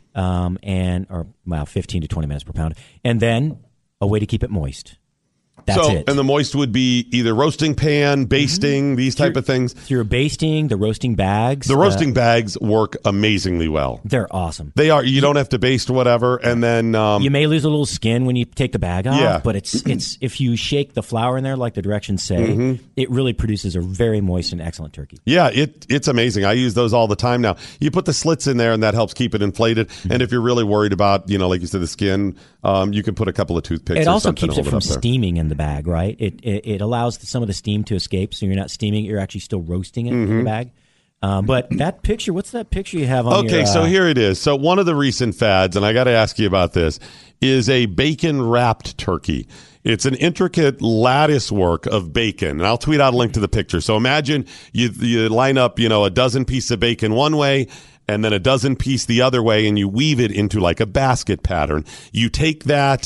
15 to 20 minutes per pound, and then a way to keep it moist. That's it. And the moist would be either roasting pan, basting, these type of things. Through basting, the roasting bags. The roasting bags work amazingly well. They're awesome. They are. You don't have to baste whatever, and then you may lose a little skin when you take the bag off. But it's if you shake the flour in there like the directions say, it really produces a very moist and excellent turkey. Yeah, it's amazing. I use those all the time now. You put the slits in there, and that helps keep it inflated. And if you're really worried about, like you said, the skin, you can put a couple of toothpicks. It or also something keeps it from steaming in the bag, right? It allows some of the steam to escape, so you're not steaming it, you're actually still roasting it in the bag. But that picture, what's that picture you have on your... Okay, so here it is. So one of the recent fads, and I got to ask you about this, is a bacon-wrapped turkey. It's an intricate lattice work of bacon, and I'll tweet out a link to the picture. So imagine you line up, a dozen pieces of bacon one way, and then a dozen piece the other way, and you weave it into like a basket pattern. You take that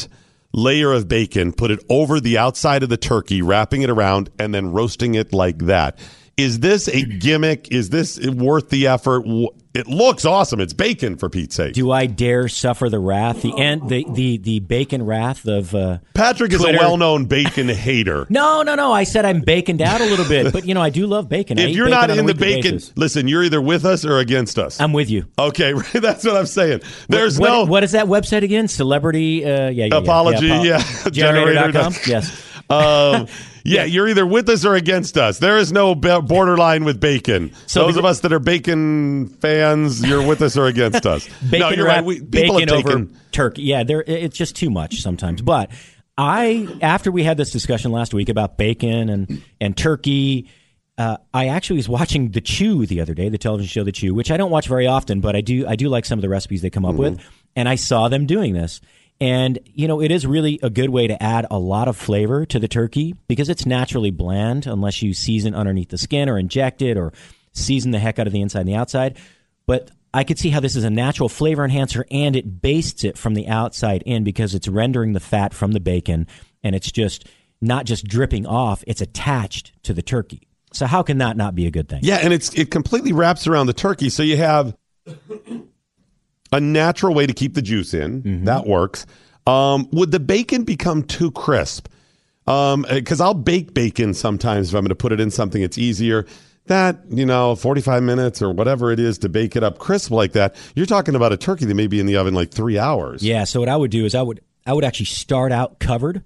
layer of bacon, put it over the outside of the turkey, wrapping it around, and then roasting it like that. Is this a gimmick? Is this worth the effort? It looks awesome. It's bacon, for Pete's sake. Do I dare suffer the wrath, the bacon wrath of Patrick Twitter? Is a well-known bacon hater. No. I said I'm baconed out a little bit, but I do love bacon. If you're not in the bacon, listen, you're either with us or against us. I'm with you. Okay, that's what I'm saying. There's what is that website again? Celebrity Apology, Generator.com. Yes. You're either with us or against us. There is no borderline with bacon. So those of us that are bacon fans, you're with us or against us. No, you're right. People bacon have taken over turkey. Yeah, it's just too much sometimes. But after we had this discussion last week about bacon and turkey, I actually was watching The Chew the other day, the television show The Chew, which I don't watch very often, but I do like some of the recipes they come up with, and I saw them doing this. And, it is really a good way to add a lot of flavor to the turkey because it's naturally bland unless you season underneath the skin or inject it or season the heck out of the inside and the outside. But I could see how this is a natural flavor enhancer, and it bastes it from the outside in because it's rendering the fat from the bacon, and it's just not just dripping off, it's attached to the turkey. So how can that not be a good thing? Yeah, and it completely wraps around the turkey. So you have a natural way to keep the juice in. Mm-hmm. That works. Would the bacon become too crisp? Because I'll bake bacon sometimes if I'm going to put it in something. It's easier. That, 45 minutes or whatever it is to bake it up crisp like that. You're talking about a turkey that may be in the oven like 3 hours. Yeah, so what I would do is I would actually start out covered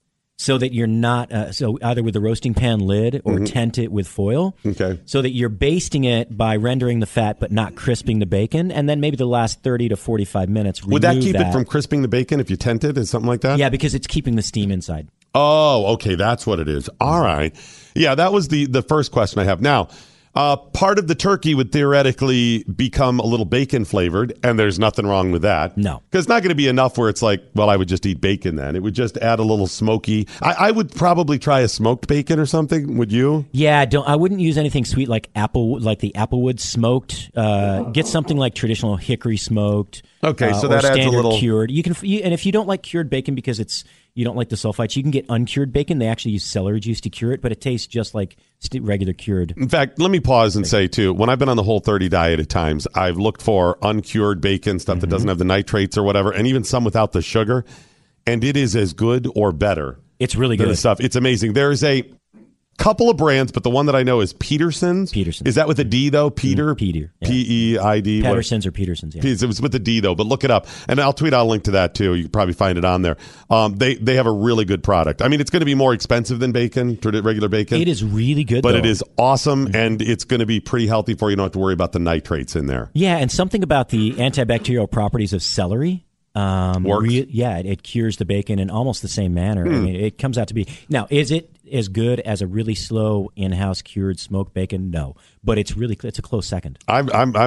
so that you're not, so either with the roasting pan lid or tent it with foil. Okay. So that you're basting it by rendering the fat but not crisping the bacon. And then maybe the last 30 to 45 minutes, would that keep it from crisping the bacon if you tent it and something like that? Yeah, because it's keeping the steam inside. Oh, okay. That's what it is. All right. Yeah, that was the first question I have. Now, part of the turkey would theoretically become a little bacon flavored, and there's nothing wrong with that. No. Because it's not going to be enough where it's like, well, I would just eat bacon then. It would just add a little smoky. I would probably try a smoked bacon or something. Would you? Yeah, I wouldn't use anything sweet like the applewood smoked. Get something like traditional hickory smoked. Okay, so that adds a little cured. And if you don't like cured bacon because you don't like the sulfites, you can get uncured bacon. They actually use celery juice to cure it, but it tastes just like regular cured. In fact, let me pause and say, too, when I've been on the Whole30 diet at times, I've looked for uncured bacon, stuff that doesn't have the nitrates or whatever, and even some without the sugar, and it is as good or better. It's really good stuff. It's amazing. There's a couple of brands, but the one that I know is Peterson's. Is that with a D, though? Peter? Peter. Yeah. P-E-I-D. Peterson's or Peterson's, yeah. It was with a D, though, but look it up. And I'll tweet out a link to that, too. You can probably find it on there. They have a really good product. I mean, it's going to be more expensive than bacon, regular bacon. It is really good, but it is awesome, and it's going to be pretty healthy for you. You don't have to worry about the nitrates in there. Yeah, and something about the antibacterial properties of celery. Works? It cures the bacon in almost the same manner. I mean, it comes out to be. Now, is it as good as a really slow in-house cured smoked bacon? No, but it's a close second. I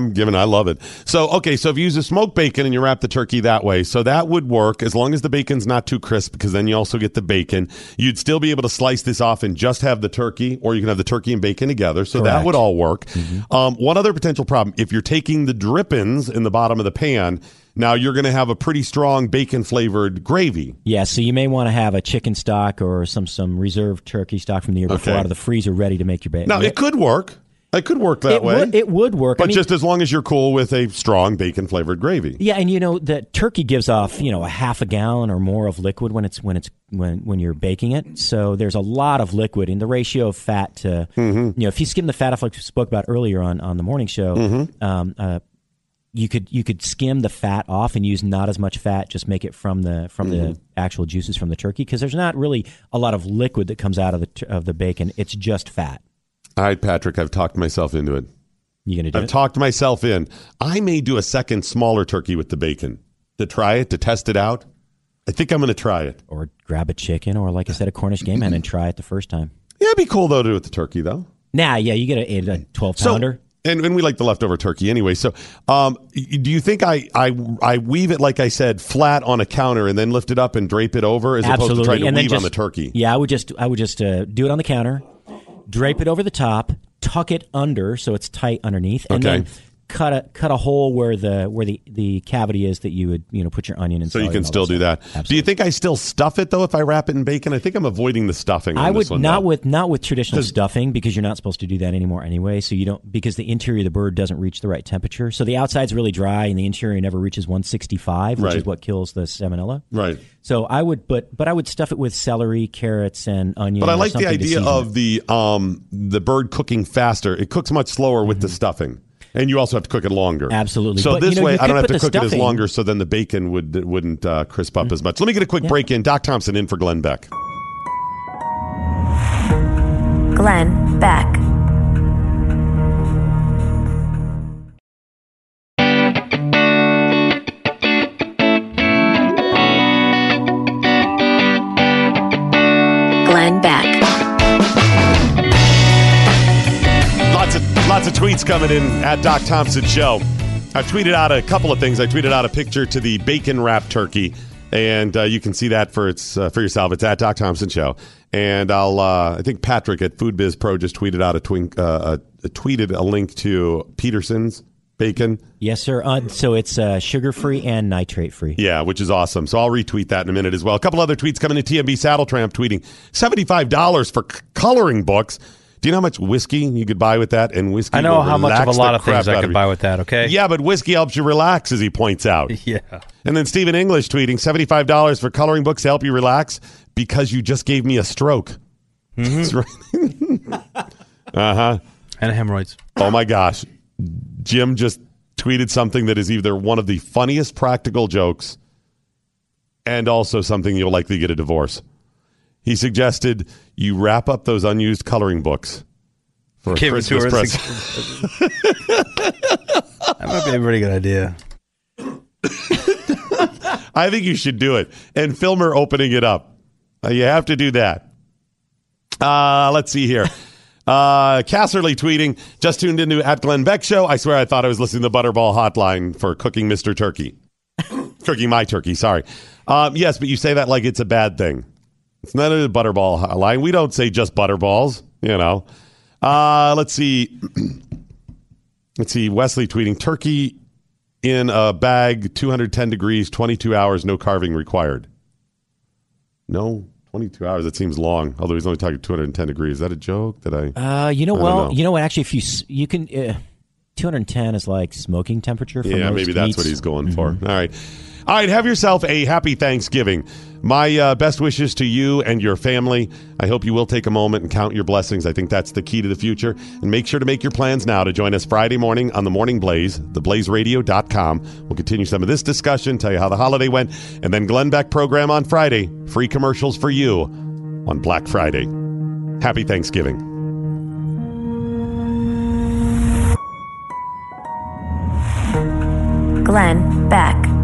love it. So if you use a smoked bacon and you wrap the turkey that way, so that would work as long as the bacon's not too crisp, because then you also get the bacon. You'd still be able to slice this off and just have the turkey, or you can have the turkey and bacon together. So Correct. That would all work. One other potential problem: if you're taking the drippings in the bottom of the pan, now you're going to have a pretty strong bacon-flavored gravy. Yeah, so you may want to have a chicken stock or some reserved turkey stock from the year before out of the freezer ready to make your bacon. Now, it could work. It could work that way. It would work. But just as long as you're cool with a strong bacon-flavored gravy. Yeah, and the turkey gives off, a half a gallon or more of liquid when you're baking it. So there's a lot of liquid in the ratio of fat to, if you skim the fat off, like we spoke about earlier on the morning show, you could skim the fat off and use not as much fat, just make it from the actual juices from the turkey, because there's not really a lot of liquid that comes out of the bacon. It's just fat. All right, Patrick, I've talked myself into it. You going to do it? I've talked myself in. I may do a second smaller turkey with the bacon to try it, to test it out. I think I'm going to try it. Or grab a chicken, or like I said, a Cornish game hen and try it the first time. Yeah, it'd be cool, though, to do it with the turkey, though. Nah, yeah, you get a 12-pounder. And we like the leftover turkey anyway. So do you think I weave it, like I said, flat on a counter and then lift it up and drape it over as opposed to trying to weave on the turkey? Yeah, I would just do it on the counter, drape it over the top, tuck it under so it's tight underneath, and then cut a hole where the cavity is that you would put your onion in. So you can still do that. Absolutely. Do you think I still stuff it though if I wrap it in bacon? I think I'm avoiding the stuffing. I on would this one, not though. with traditional stuffing, because you're not supposed to do that anymore anyway. So you don't, because the interior of the bird doesn't reach the right temperature. So the outside's really dry and the interior never reaches 165, which is what kills the salmonella. Right. So I would, but I would stuff it with celery, carrots, and onion. But I like the idea of the bird cooking faster. It cooks much slower with the stuffing. And you also have to cook it longer. Absolutely. So but, this way, I don't have to cook it as stuffing longer, so then the bacon wouldn't crisp up as much. Let me get a quick break in. Doc Thompson in for Glenn Beck. Glenn Beck. Glenn Beck. Lots of tweets coming in at Doc Thompson Show. I've tweeted out a couple of things. I tweeted out a picture to the bacon wrap turkey, and you can see that for yourself. It's at Doc Thompson Show. And I think Patrick at Food Biz Pro just tweeted out tweeted a link to Peterson's bacon. Yes, sir. So it's sugar-free and nitrate-free. Yeah, which is awesome. So I'll retweet that in a minute as well. A couple other tweets coming to TMB Saddle Tramp tweeting $75 for coloring books. Do you know how much whiskey you could buy with that? And whiskey, I know will how much of a relax lot the of things crap I out could of buy you. with that, okay? Yeah, but whiskey helps you relax, as he points out. Yeah. And then Stephen English tweeting $75 for coloring books to help you relax because you just gave me a stroke. Mm-hmm. Uh-huh. And hemorrhoids. Oh, my gosh. Jim just tweeted something that is either one of the funniest practical jokes and also something you'll likely get a divorce. He suggested you wrap up those unused coloring books for a Christmas present. That might be a pretty good idea. I think you should do it. And film her opening it up. You have to do that. Let's see here. Casserly tweeting, just tuned into at Glenn Beck Show. I swear I thought I was listening to the Butterball Hotline for cooking Mr. Turkey. Cooking my turkey, sorry. Yes, but you say that like it's a bad thing. It's not a Butterball Hotline. We don't say just Butterballs, you know. Let's see. Wesley tweeting, turkey in a bag, 210 degrees, 22 hours, no carving required. No, 22 hours. That seems long. Although he's only talking 210 degrees. Is that a joke? That I you know what? Actually, if you can, 210 is like smoking temperature. For most maybe that's meats. what he's going for. All right. Have yourself a happy Thanksgiving. My best wishes to you and your family. I hope you will take a moment and count your blessings. I think that's the key to the future. And make sure to make your plans now to join us Friday morning on the Morning Blaze, theblazeradio.com. We'll continue some of this discussion, tell you how the holiday went, and then Glenn Beck program on Friday. Free commercials for you on Black Friday. Happy Thanksgiving. Glenn Beck.